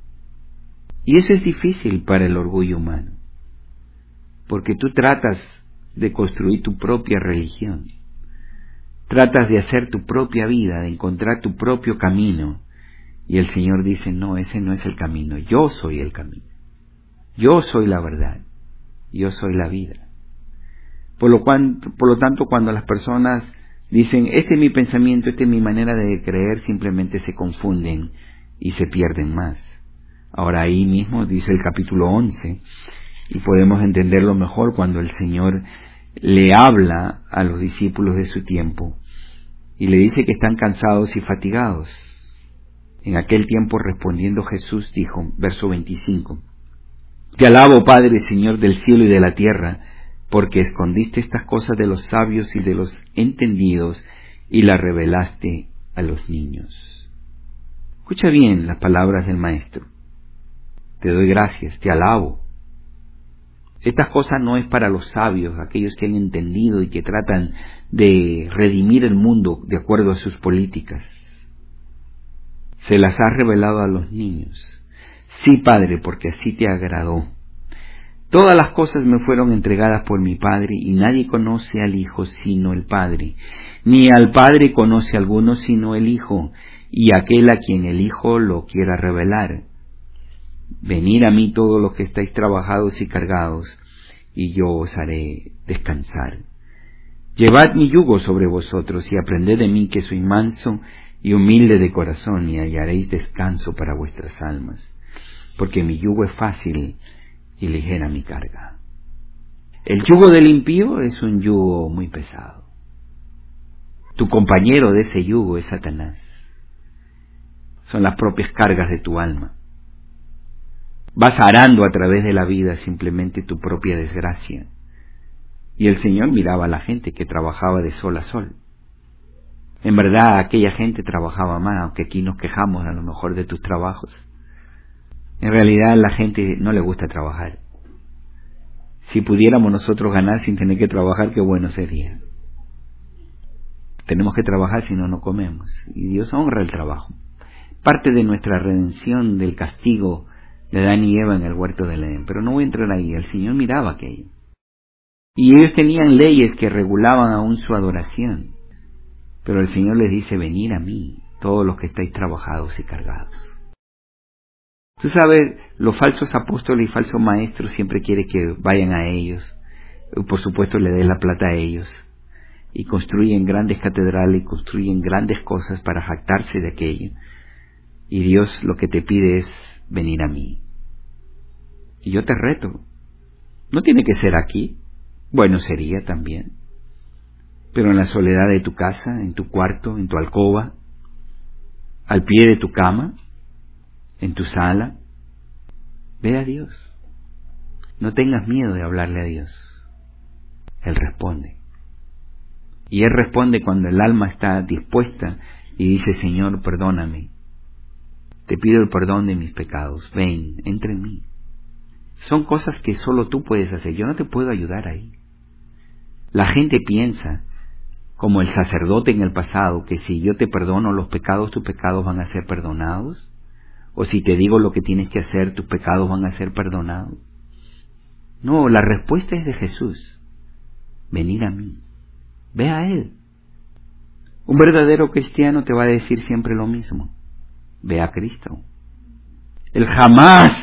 Y eso es difícil para el orgullo humano, porque tú tratas de construir tu propia religión, tratas de hacer tu propia vida, de encontrar tu propio camino, y el Señor dice: no, ese no es el camino, yo soy el camino, yo soy la verdad, yo soy la vida. Por lo tanto, cuando las personas dicen: este es mi pensamiento, esta es mi manera de creer, simplemente se confunden y se pierden más. Ahora ahí mismo dice el capítulo 11, y podemos entenderlo mejor cuando el Señor le habla a los discípulos de su tiempo y le dice que están cansados y fatigados. En aquel tiempo, respondiendo Jesús, dijo, verso 25: Te alabo, Padre, Señor del cielo y de la tierra, porque escondiste estas cosas de los sabios y de los entendidos y las revelaste a los niños. Escucha bien las palabras del Maestro. Te doy gracias, te alabo. Estas cosas no es para los sabios, aquellos que han entendido y que tratan de redimir el mundo de acuerdo a sus políticas. Se las has revelado a los niños. Sí, Padre, porque así te agradó. Todas las cosas me fueron entregadas por mi Padre, y nadie conoce al Hijo sino el Padre, ni al Padre conoce a alguno sino el Hijo, y aquel a quien el Hijo lo quiera revelar. Venid a mí todos los que estáis trabajados y cargados, y yo os haré descansar. Llevad mi yugo sobre vosotros, y aprended de mí, que soy manso y humilde de corazón, y hallaréis descanso para vuestras almas, porque mi yugo es fácil y ligera mi carga. El yugo del impío es un yugo muy pesado. Tu compañero de ese yugo es Satanás. Son las propias cargas de tu alma. Vas arando a través de la vida simplemente tu propia desgracia. Y el Señor miraba a la gente que trabajaba de sol a sol. En verdad, aquella gente trabajaba más, aunque aquí nos quejamos a lo mejor de tus trabajos. En realidad, a la gente no le gusta trabajar. Si pudiéramos nosotros ganar sin tener que trabajar, qué bueno sería. Tenemos que trabajar, si no, no comemos. Y Dios honra el trabajo. Parte de nuestra redención del castigo de Adán y Eva en el huerto del Edén. Pero no voy a entrar ahí. El Señor miraba aquello. Y ellos tenían leyes que regulaban aún su adoración. Pero el Señor les dice: venid a mí, todos los que estáis trabajados y cargados. Tú sabes, los falsos apóstoles y falsos maestros siempre quieren que vayan a ellos. Por supuesto, le den la plata a ellos. Y construyen grandes catedrales y construyen grandes cosas para jactarse de aquello. Y Dios lo que te pide es venir a mí. Y yo te reto. No tiene que ser aquí. Bueno, sería también. Pero en la soledad de tu casa, en tu cuarto, en tu alcoba, al pie de tu cama, en tu sala, ve a Dios. No tengas miedo de hablarle a Dios. Él responde. Y Él responde cuando el alma está dispuesta y dice: Señor, perdóname. Te pido el perdón de mis pecados. Ven, entra en mí. Son cosas que solo tú puedes hacer. Yo no te puedo ayudar ahí. La gente piensa, como el sacerdote en el pasado, que si yo te perdono los pecados, tus pecados van a ser perdonados. O si te digo lo que tienes que hacer, tus pecados van a ser perdonados. No, la respuesta es de Jesús. Venid a mí. Ve a Él. Un verdadero cristiano te va a decir siempre lo mismo. Ve a Cristo. Él jamás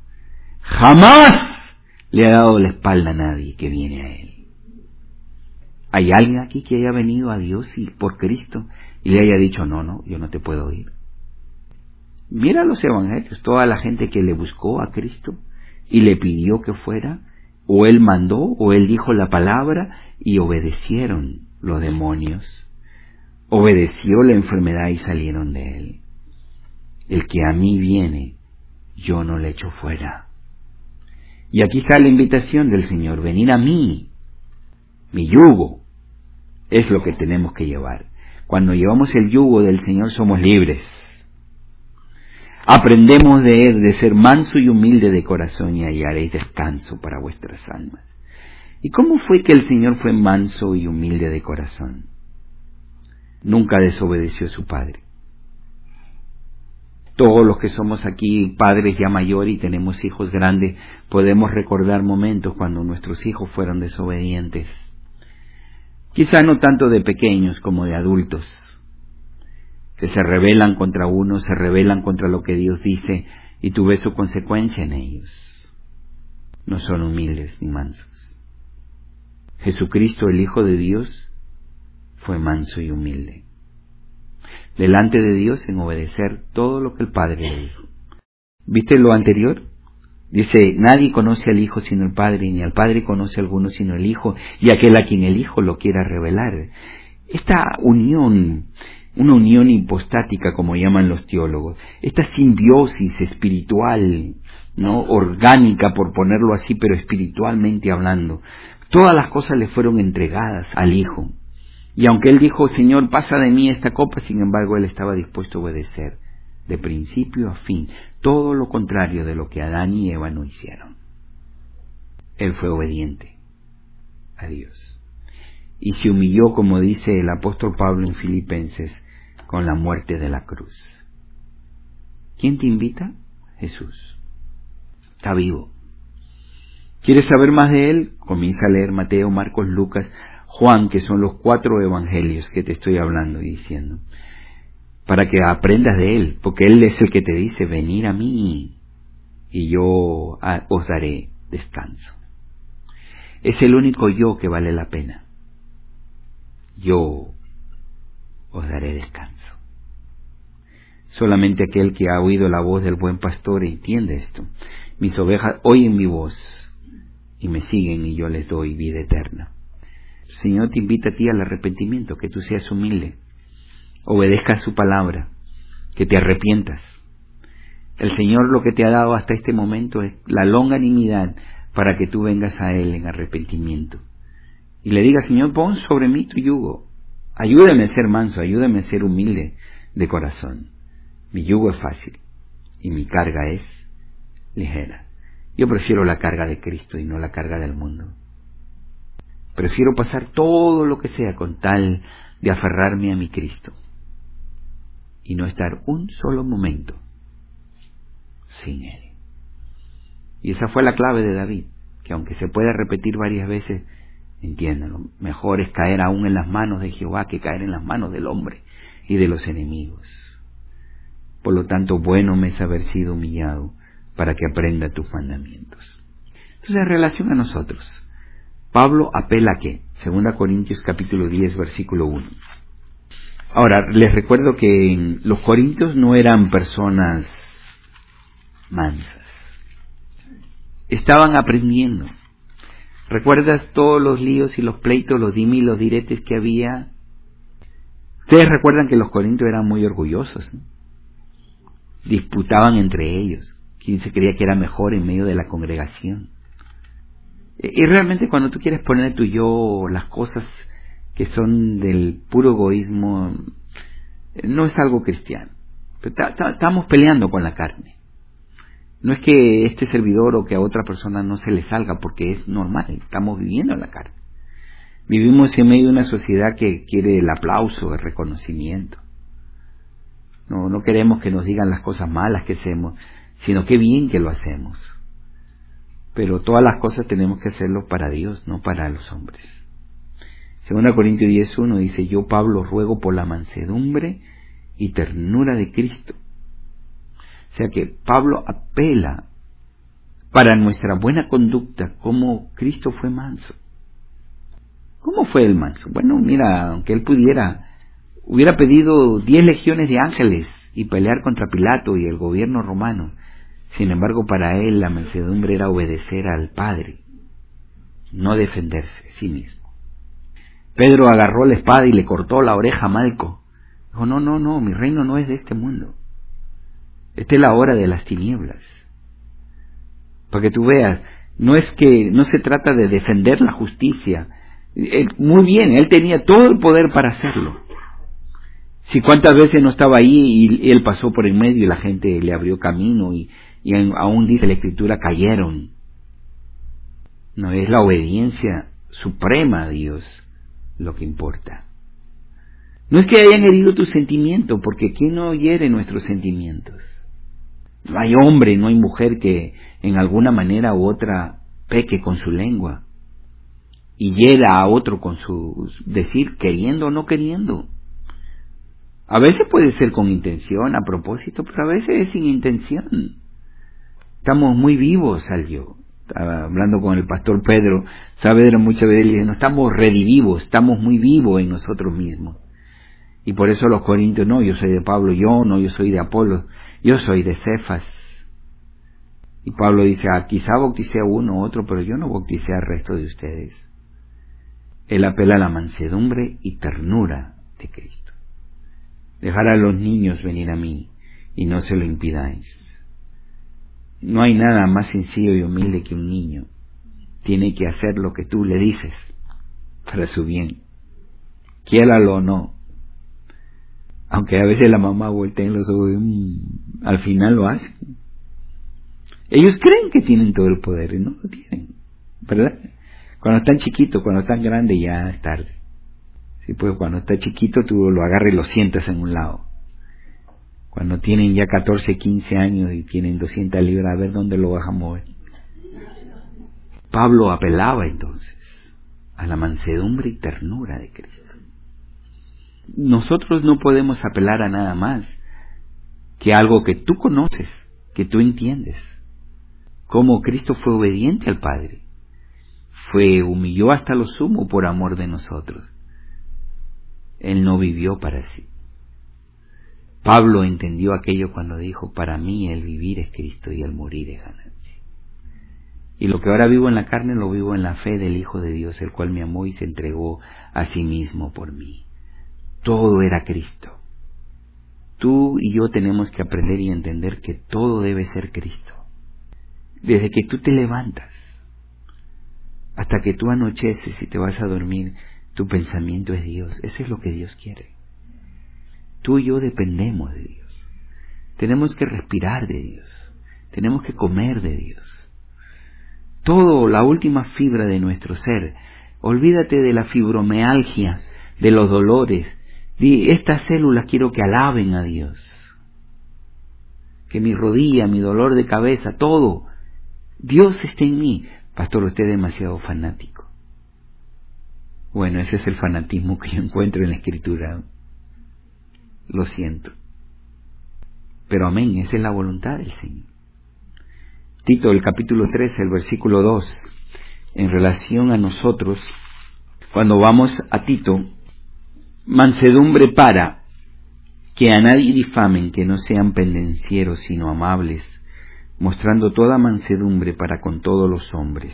le ha dado la espalda a nadie que viene a Él. ¿Hay alguien aquí que haya venido a Dios y por Cristo y le haya dicho: no, yo no te puedo ir? Mira los evangelios, toda la gente que le buscó a Cristo y le pidió que fuera, o Él mandó, o Él dijo la palabra y obedecieron los demonios. Obedeció la enfermedad y salieron de Él. El que a mí viene, yo no le echo fuera. Y aquí está la invitación del Señor: venid a mí. Mi yugo es lo que tenemos que llevar. Cuando llevamos el yugo del Señor somos libres. Aprendemos de Él, de ser manso y humilde de corazón, y hallaréis descanso para vuestras almas. ¿Y cómo fue que el Señor fue manso y humilde de corazón? Nunca desobedeció a su Padre. Todos los que somos aquí padres ya mayores y tenemos hijos grandes, podemos recordar momentos cuando nuestros hijos fueron desobedientes. Quizá no tanto de pequeños como de adultos, que se rebelan contra uno, se rebelan contra lo que Dios dice, y tú ves su consecuencia en ellos. No son humildes ni mansos. Jesucristo, el Hijo de Dios, fue manso y humilde delante de Dios en obedecer todo lo que el Padre le dijo. ¿Viste lo anterior? Dice: nadie conoce al Hijo sino el Padre, ni al Padre conoce a alguno sino el Hijo, y aquel a quien el Hijo lo quiera revelar. Esta unión, una unión hipostática, como llaman los teólogos, esta simbiosis espiritual, ¿no? Orgánica, por ponerlo así, pero espiritualmente hablando, todas las cosas le fueron entregadas al Hijo. Y aunque Él dijo: Señor, pasa de mí esta copa, sin embargo Él estaba dispuesto a obedecer de principio a fin, todo lo contrario de lo que Adán y Eva no hicieron. Él fue obediente a Dios y se humilló, como dice el apóstol Pablo en Filipenses, con la muerte de la cruz. ¿Quién te invita? Jesús. Está vivo. ¿Quieres saber más de Él? Comienza a leer Mateo, Marcos, Lucas, Juan, que son los 4 evangelios que te estoy hablando y diciendo, para que aprendas de Él, porque Él es el que te dice: venid a mí y yo os daré descanso. Es el único yo que vale la pena. Yo os daré descanso. Solamente aquel que ha oído la voz del buen pastor entiende esto. Mis ovejas oyen mi voz y me siguen, y yo les doy vida eterna. El Señor te invita a ti al arrepentimiento, que tú seas humilde, obedezcas su palabra, que te arrepientas. El Señor lo que te ha dado hasta este momento es la longanimidad para que tú vengas a Él en arrepentimiento y le digas: Señor, pon sobre mí tu yugo, ayúdame a ser manso, ayúdame a ser humilde de corazón. Mi yugo es fácil y mi carga es ligera. Yo prefiero la carga de Cristo y no la carga del mundo. Prefiero pasar todo lo que sea con tal de aferrarme a mi Cristo y no estar un solo momento sin Él. Y esa fue la clave de David, que aunque se puede repetir varias veces, entiéndalo, mejor es caer aún en las manos de Jehová que caer en las manos del hombre y de los enemigos. Por lo tanto, bueno me es haber sido humillado para que aprenda tus mandamientos. Entonces, en relación a nosotros, Pablo apela a ¿qué? 2 Corintios capítulo 10, versículo 1. Ahora, les recuerdo que los corintios no eran personas mansas. Estaban aprendiendo. ¿Recuerdas todos los líos y los pleitos, los dime y los diretes que había? Ustedes recuerdan que los corintios eran muy orgullosos, ¿no? Disputaban entre ellos. ¿Quién se creía que era mejor en medio de la congregación? Y realmente cuando tú quieres poner tu yo, las cosas que son del puro egoísmo, no es algo cristiano. Estamos peleando con la carne. No es que este servidor o que a otra persona no se le salga, porque es normal, estamos viviendo en la carne. Vivimos en medio de una sociedad que quiere el aplauso, el reconocimiento. No queremos que nos digan las cosas malas que hacemos, sino qué bien que lo hacemos. Pero todas las cosas tenemos que hacerlo para Dios, no para los hombres. 2 Corintios 10:1 dice: yo, Pablo, ruego por la mansedumbre y ternura de Cristo. O sea que Pablo apela para nuestra buena conducta, como Cristo fue manso. ¿Cómo fue el manso? Bueno, mira, aunque él hubiera pedido 10 legiones de ángeles y pelear contra Pilato y el gobierno romano. Sin embargo, para él la mansedumbre era obedecer al Padre, no defenderse a sí mismo. Pedro agarró la espada y le cortó la oreja a Malco. Dijo: no, mi reino no es de este mundo. Esta es la hora de las tinieblas. Para que tú veas, no se trata de defender la justicia. Muy bien, él tenía todo el poder para hacerlo. Si cuántas veces no estaba ahí y él pasó por en medio y la gente le abrió camino y aún dice la Escritura, cayeron. No es la obediencia suprema a Dios lo que importa. No es que hayan herido tus sentimientos, porque ¿quién no hiere nuestros sentimientos? No hay hombre, no hay mujer que en alguna manera u otra peque con su lengua y hiera a otro con su decir, queriendo o no queriendo. A veces puede ser con intención, a propósito, pero a veces es sin intención. Estamos muy vivos al yo. Estaba hablando con el pastor Pedro, Saavedra muchas veces le dice: no estamos redivivos, estamos muy vivos en nosotros mismos. Y por eso los corintios: no, yo soy de Pablo, yo soy de Apolo, yo soy de Cefas. Y Pablo dice: quizá bauticé a uno u otro, pero yo no bauticé al resto de ustedes. Él apela a la mansedumbre y ternura de Cristo. Dejar a los niños venir a mí y no se lo impidáis. No hay nada más sencillo y humilde que un niño. Tiene que hacer lo que tú le dices para su bien, quiéralo o no. Aunque a veces la mamá voltea en los ojos, al final lo hace. Ellos creen que tienen todo el poder y no lo tienen, ¿verdad? Cuando están chiquitos, cuando están grandes ya es tarde. Sí, pues cuando está chiquito tú lo agarras y lo sientas en un lado. Cuando tienen ya 14, 15 años y tienen 200 libras, a ver dónde lo vas a mover. Pablo apelaba entonces a la mansedumbre y ternura de Cristo. Nosotros no podemos apelar a nada más que algo que tú conoces, que tú entiendes. Como Cristo fue obediente al Padre, humilló hasta lo sumo por amor de nosotros. Él no vivió para sí. Pablo entendió aquello cuando dijo: para mí el vivir es Cristo y el morir es ganancia. Y lo que ahora vivo en la carne lo vivo en la fe del Hijo de Dios, el cual me amó y se entregó a sí mismo por mí. Todo era Cristo. Tú y yo tenemos que aprender y entender que todo debe ser Cristo. Desde que tú te levantas hasta que tú anocheces y te vas a dormir, tu pensamiento es Dios. Eso es lo que Dios quiere. Tú y yo dependemos de Dios. Tenemos que respirar de Dios. Tenemos que comer de Dios. Todo, la última fibra de nuestro ser. Olvídate de la fibromialgia, de los dolores. Estas células quiero que alaben a Dios. Que mi rodilla, mi dolor de cabeza, todo, Dios está en mí. Pastor, usted es demasiado fanático. Bueno, ese es el fanatismo que yo encuentro en la Escritura. Lo siento. Pero amén, esa es la voluntad del Señor. Tito, el capítulo 13, el versículo 2, en relación a nosotros, cuando vamos a Tito, mansedumbre para, Que a nadie difamen, que no sean pendencieros, sino amables, mostrando toda mansedumbre para con todos los hombres.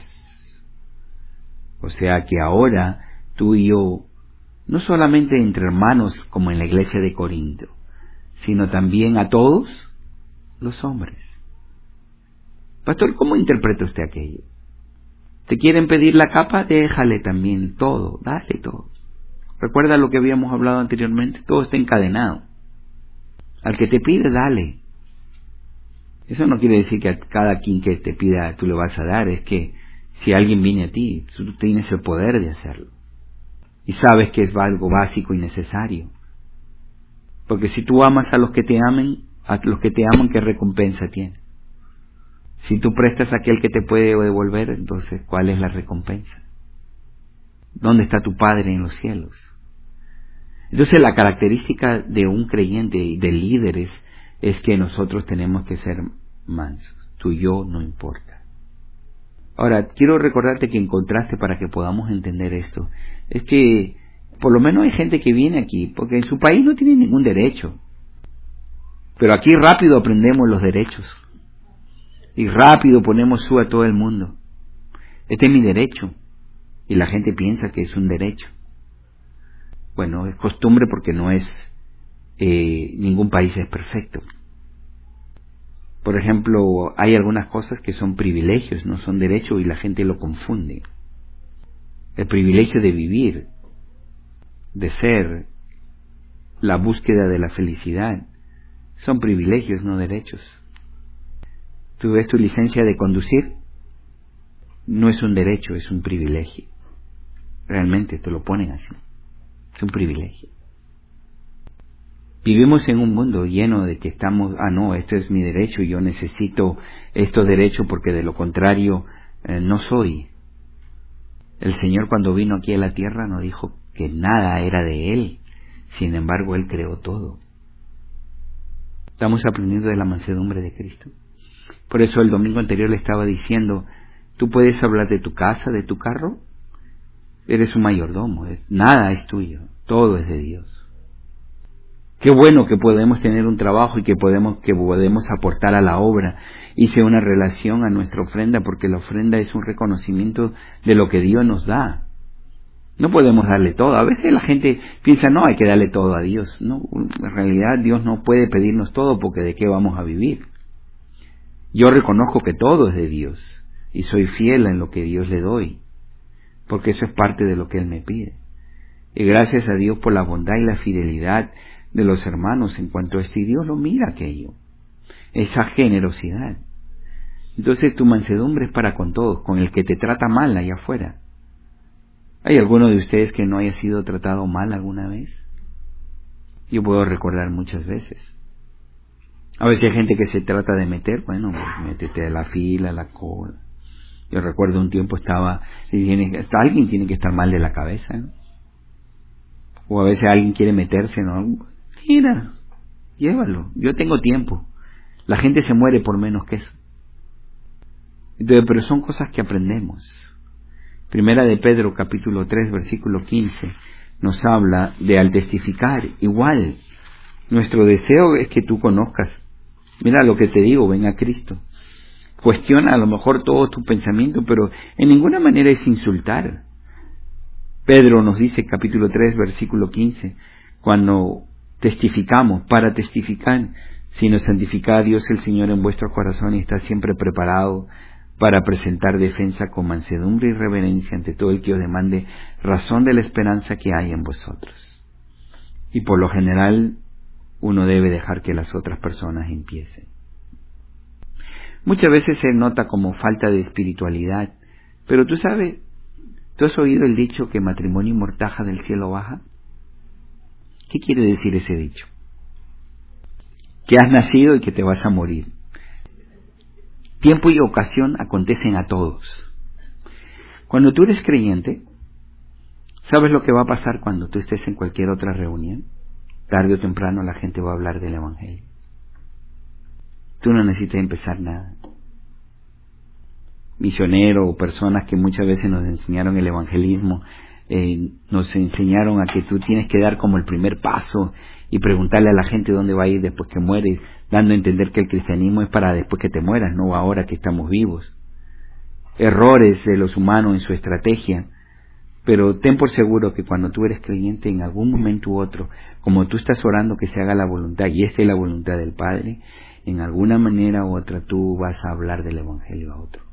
O sea que ahora tú y yo, no solamente entre hermanos como en la iglesia de Corinto, sino también a todos los hombres. Pastor, ¿cómo interpreta usted aquello? ¿Te quieren pedir la capa? Déjale también todo, dale todo. ¿Recuerda lo que habíamos hablado anteriormente? Todo está encadenado. Al que te pide, dale. Eso no quiere decir que a cada quien que te pida tú le vas a dar, es que si alguien viene a ti, tú tienes el poder de hacerlo. Y sabes que es algo básico y necesario. Porque si tú amas a los que te aman, ¿qué recompensa tiene? Si tú prestas a aquel que te puede devolver, entonces, ¿cuál es la recompensa? ¿Dónde está tu Padre en los cielos? Entonces, la característica de un creyente y de líderes es que nosotros tenemos que ser mansos. Tu yo no importa. Ahora, quiero recordarte que en contraste, para que podamos entender esto, es que por lo menos hay gente que viene aquí, porque en su país no tiene ningún derecho. Pero aquí rápido aprendemos los derechos. Y rápido ponemos su a todo el mundo. Este es mi derecho. Y la gente piensa que es un derecho. Bueno, es costumbre porque no es, ningún país es perfecto. Por ejemplo, hay algunas cosas que son privilegios, no son derechos y la gente lo confunde. El privilegio de vivir, de ser, la búsqueda de la felicidad, son privilegios, no derechos. Tú ves tu licencia de conducir, no es un derecho, es un privilegio. Realmente te lo ponen así, es un privilegio. Vivimos en un mundo lleno de que estamos, no, esto es mi derecho y yo necesito estos derechos porque de lo contrario no soy. El Señor cuando vino aquí a la tierra nos dijo que nada era de Él, sin embargo Él creó todo. Estamos aprendiendo de la mansedumbre de Cristo. Por eso el domingo anterior le estaba diciendo, tú puedes hablar de tu casa, de tu carro, eres un mayordomo, nada es tuyo, todo es de Dios. Qué bueno que podemos tener un trabajo y que podemos aportar a la obra. Hice una relación a nuestra ofrenda porque la ofrenda es un reconocimiento de lo que Dios nos da. No podemos darle todo. A veces la gente piensa, no, hay que darle todo a Dios. No, en realidad Dios no puede pedirnos todo porque ¿de qué vamos a vivir? Yo reconozco que todo es de Dios y soy fiel en lo que Dios le doy, porque eso es parte de lo que Él me pide. Y gracias a Dios por la bondad y la fidelidad de los hermanos en cuanto a esto, y Dios lo mira aquello, esa generosidad. Entonces tu mansedumbre es para con todos, con el que te trata mal allá afuera. ¿Hay alguno de ustedes que no haya sido tratado mal alguna vez? Yo puedo recordar muchas veces. A veces hay gente que se trata de meter, bueno, métete a la fila, a la cola. Yo recuerdo un tiempo alguien tiene que estar mal de la cabeza, ¿no? O a veces alguien quiere meterse, ¿no? Mira, llévalo, yo tengo tiempo. La gente se muere por menos que eso. Entonces, pero son cosas que aprendemos. Primera de Pedro, capítulo 3, versículo 15, nos habla de al testificar, igual. Nuestro deseo es que tú conozcas. Mira lo que te digo, ven a Cristo. Cuestiona a lo mejor todo tu pensamiento, pero en ninguna manera es insultar. Pedro nos dice, capítulo 3, versículo 15, cuando testificamos, para testificar, sino santificad a Dios el Señor en vuestro corazón y está siempre preparado para presentar defensa con mansedumbre y reverencia ante todo el que os demande razón de la esperanza que hay en vosotros. Y por lo general, uno debe dejar que las otras personas empiecen. Muchas veces se nota como falta de espiritualidad, pero tú sabes, ¿tú has oído el dicho que matrimonio y mortaja del cielo baja? ¿Qué quiere decir ese dicho? Que has nacido y que te vas a morir. Tiempo y ocasión acontecen a todos. Cuando tú eres creyente, ¿sabes lo que va a pasar cuando tú estés en cualquier otra reunión? Tarde o temprano la gente va a hablar del Evangelio. Tú no necesitas empezar nada. Misioneros o personas que muchas veces nos enseñaron el evangelismo nos enseñaron a que tú tienes que dar como el primer paso y preguntarle a la gente dónde va a ir después que mueres, dando a entender que el cristianismo es para después que te mueras, no ahora que estamos vivos. Errores de los humanos en su estrategia, pero ten por seguro que cuando tú eres creyente, en algún momento u otro, como tú estás orando que se haga la voluntad, y esta es la voluntad del Padre, en alguna manera u otra tú vas a hablar del Evangelio a otro.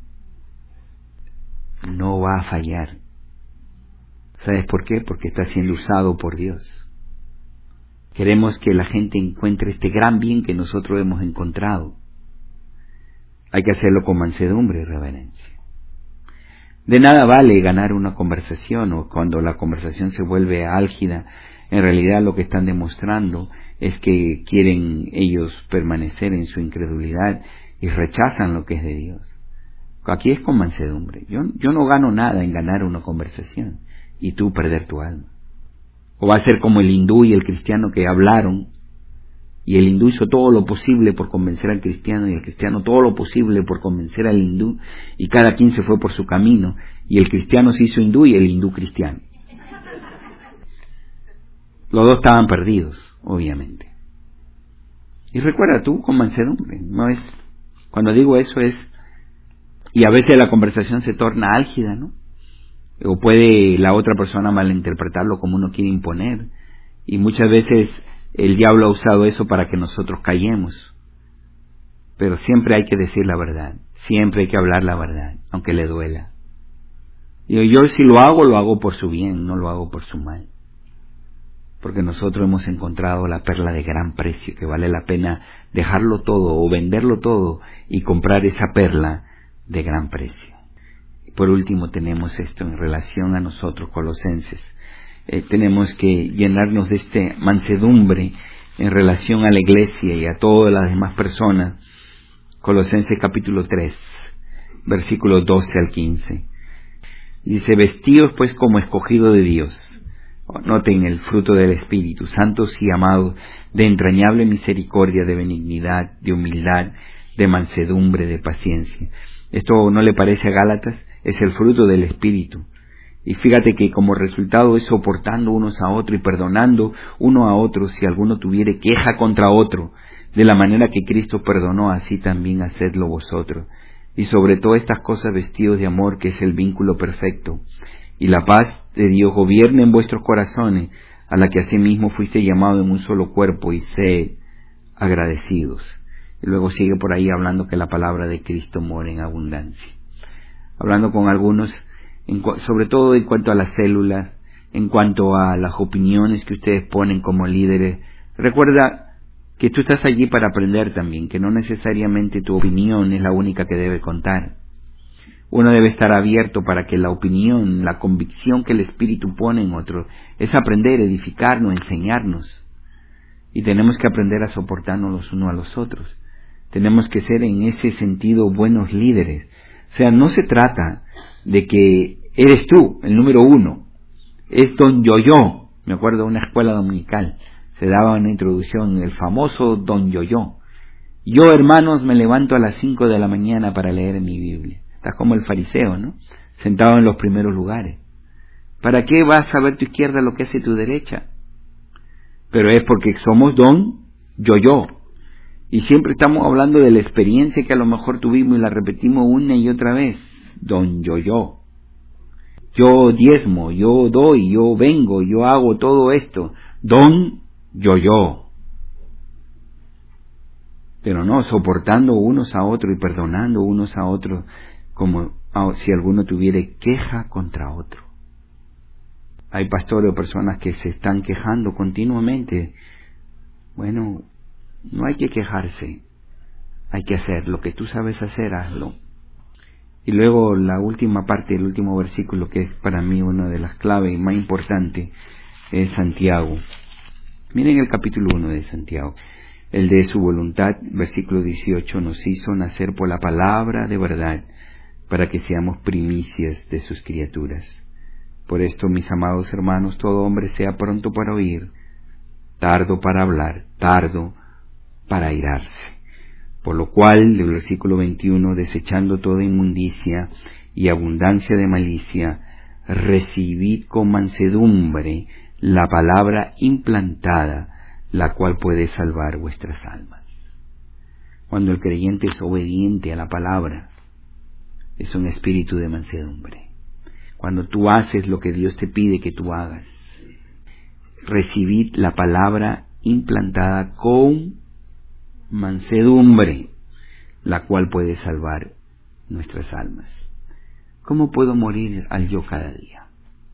No va a fallar. ¿Sabes por qué? Porque está siendo usado por Dios. Queremos que la gente encuentre este gran bien que nosotros hemos encontrado. Hay que hacerlo con mansedumbre y reverencia. De nada vale ganar una conversación, o cuando la conversación se vuelve álgida, en realidad lo que están demostrando es que quieren ellos permanecer en su incredulidad y rechazan lo que es de Dios. Aquí es con mansedumbre. Yo no gano nada en ganar una conversación y tú perder tu alma. O va a ser como el hindú y el cristiano que hablaron, y el hindú hizo todo lo posible por convencer al cristiano, y el cristiano todo lo posible por convencer al hindú, y cada quien se fue por su camino, y el cristiano se hizo hindú y el hindú cristiano. Los dos estaban perdidos, obviamente. Y recuerda tú con mansedumbre, no es, cuando digo eso es, y a veces la conversación se torna álgida, ¿no? O puede la otra persona malinterpretarlo como uno quiere imponer, y muchas veces el diablo ha usado eso para que nosotros callemos. Pero siempre hay que decir la verdad, siempre hay que hablar la verdad, aunque le duela. Y yo si lo hago por su bien, no lo hago por su mal. Porque nosotros hemos encontrado la perla de gran precio, que vale la pena dejarlo todo o venderlo todo y comprar esa perla de gran precio. Y por último tenemos esto en relación a nosotros, colosenses. Tenemos que llenarnos de este mansedumbre en relación a la iglesia y a todas las demás personas. Colosenses capítulo 3, versículos 12 al 15. Dice, vestíos pues como escogido de Dios. Noten el fruto del Espíritu, santos y amados, de entrañable misericordia, de benignidad, de humildad, de mansedumbre, de paciencia. ¿Esto no le parece a Gálatas? Es el fruto del Espíritu. Y fíjate que como resultado es soportando unos a otros y perdonando uno a otro si alguno tuviere queja contra otro, de la manera que Cristo perdonó, así también hacedlo vosotros. Y sobre todas estas cosas vestidos de amor, que es el vínculo perfecto. Y la paz de Dios gobierne en vuestros corazones, a la que asimismo fuiste llamado en un solo cuerpo, y sed agradecidos. Y luego sigue por ahí hablando que la palabra de Cristo mora en abundancia. Hablando con algunos, sobre todo en cuanto a las células, en cuanto a las opiniones que ustedes ponen como líderes. Recuerda que tú estás allí para aprender también, que no necesariamente tu opinión es la única que debe contar. Uno debe estar abierto para que la opinión, la convicción que el Espíritu pone en otro, es aprender, edificarnos, enseñarnos. Y tenemos que aprender a soportarnos los unos a los otros. Tenemos que ser en ese sentido buenos líderes. O sea, no se trata de que eres tú, el número uno. Es don Yoyo. Me acuerdo de una escuela dominical. Se daba una introducción, el famoso don Yoyo. Yo, hermanos, me levanto a las 5 de la mañana para leer mi Biblia. Estás como el fariseo, ¿no? Sentado en los primeros lugares. ¿Para qué vas a ver tu izquierda lo que hace tu derecha? Pero es porque somos don Yoyo. Y siempre estamos hablando de la experiencia que a lo mejor tuvimos y la repetimos una y otra vez. Don Yoyo. Yo diezmo, yo doy, yo vengo, yo hago todo esto. Don Yoyo. Pero no, soportando unos a otros y perdonando unos a otros, como si alguno tuviera queja contra otro. Hay pastores o personas que se están quejando continuamente. Bueno, no hay que quejarse, hay que hacer lo que tú sabes hacer, hazlo. Y luego la última parte, el último versículo, que es para mí una de las claves más importantes, es Santiago. Miren el capítulo 1 de Santiago. El de su voluntad, versículo 18, nos hizo nacer por la palabra de verdad, para que seamos primicias de sus criaturas. Por esto, mis amados hermanos, todo hombre sea pronto para oír, tardo para hablar, tardo para airarse. Por lo cual, el versículo 21, desechando toda inmundicia y abundancia de malicia, recibid con mansedumbre la palabra implantada, la cual puede salvar vuestras almas. Cuando el creyente es obediente a la palabra, es un espíritu de mansedumbre. Cuando tú haces lo que Dios te pide que tú hagas, recibid la palabra implantada con mansedumbre, la cual puede salvar nuestras almas. ¿Cómo puedo morir al yo cada día?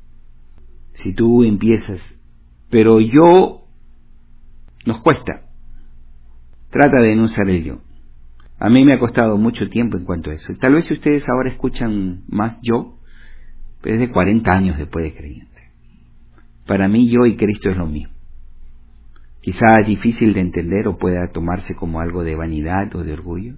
Si tú empiezas, pero yo, nos cuesta. Trata de no usar el yo. A mí me ha costado mucho tiempo en cuanto a eso. Tal vez si ustedes ahora escuchan más yo, pero es de 40 años después de creyente. Para mí yo y Cristo es lo mismo. Quizá es difícil de entender o pueda tomarse como algo de vanidad o de orgullo,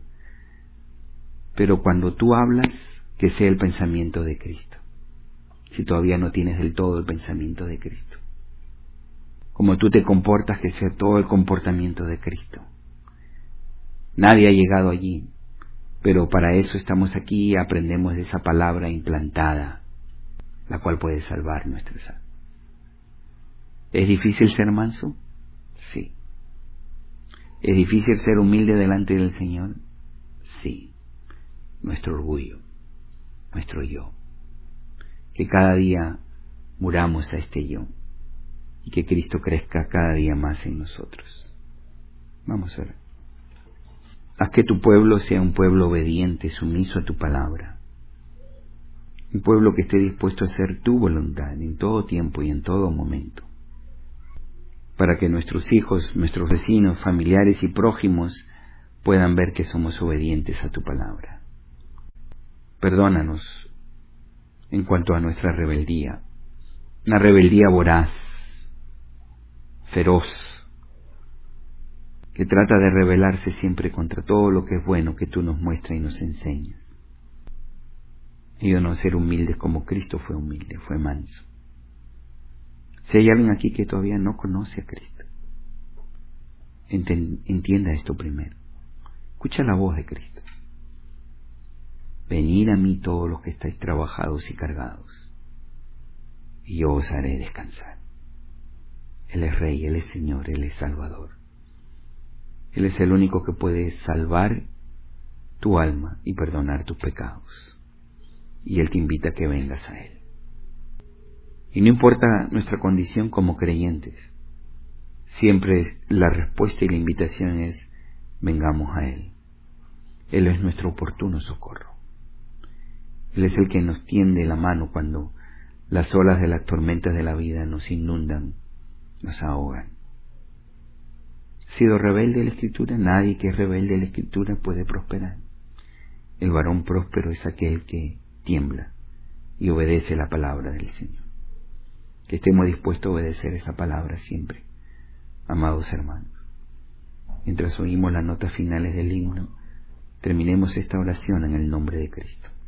pero cuando tú hablas, que sea el pensamiento de Cristo. Si todavía no tienes del todo el pensamiento de Cristo. Como tú te comportas, que sea todo el comportamiento de Cristo. Nadie ha llegado allí, pero para eso estamos aquí y aprendemos de esa palabra implantada, la cual puede salvar nuestras almas. ¿Es difícil ser manso? Sí. ¿Es difícil ser humilde delante del Señor? Sí. Nuestro orgullo, nuestro yo. Que cada día muramos a este yo y que Cristo crezca cada día más en nosotros. Vamos a ver. Haz que tu pueblo sea un pueblo obediente, sumiso a tu palabra. Un pueblo que esté dispuesto a hacer tu voluntad en todo tiempo y en todo momento. Para que nuestros hijos, nuestros vecinos, familiares y prójimos puedan ver que somos obedientes a tu palabra. Perdónanos en cuanto a nuestra rebeldía, una rebeldía voraz, feroz, que trata de rebelarse siempre contra todo lo que es bueno que tú nos muestras y nos enseñas. Ayúdanos a ser humildes como Cristo fue humilde, fue manso. Si hay alguien aquí que todavía no conoce a Cristo, entienda esto primero. Escucha la voz de Cristo. Venid a mí todos los que estáis trabajados y cargados, y yo os haré descansar. Él es Rey, Él es Señor, Él es Salvador. Él es el único que puede salvar tu alma y perdonar tus pecados. Y Él te invita a que vengas a Él. Y no importa nuestra condición como creyentes, siempre la respuesta y la invitación es: vengamos a Él. Él es nuestro oportuno socorro. Él es el que nos tiende la mano cuando las olas de las tormentas de la vida nos inundan, nos ahogan. ¿Ha sido rebelde a la Escritura? Nadie que es rebelde a la Escritura puede prosperar. El varón próspero es aquel que tiembla y obedece la palabra del Señor. Que estemos dispuestos a obedecer esa palabra siempre, amados hermanos. Mientras oímos las notas finales del himno, terminemos esta oración en el nombre de Cristo.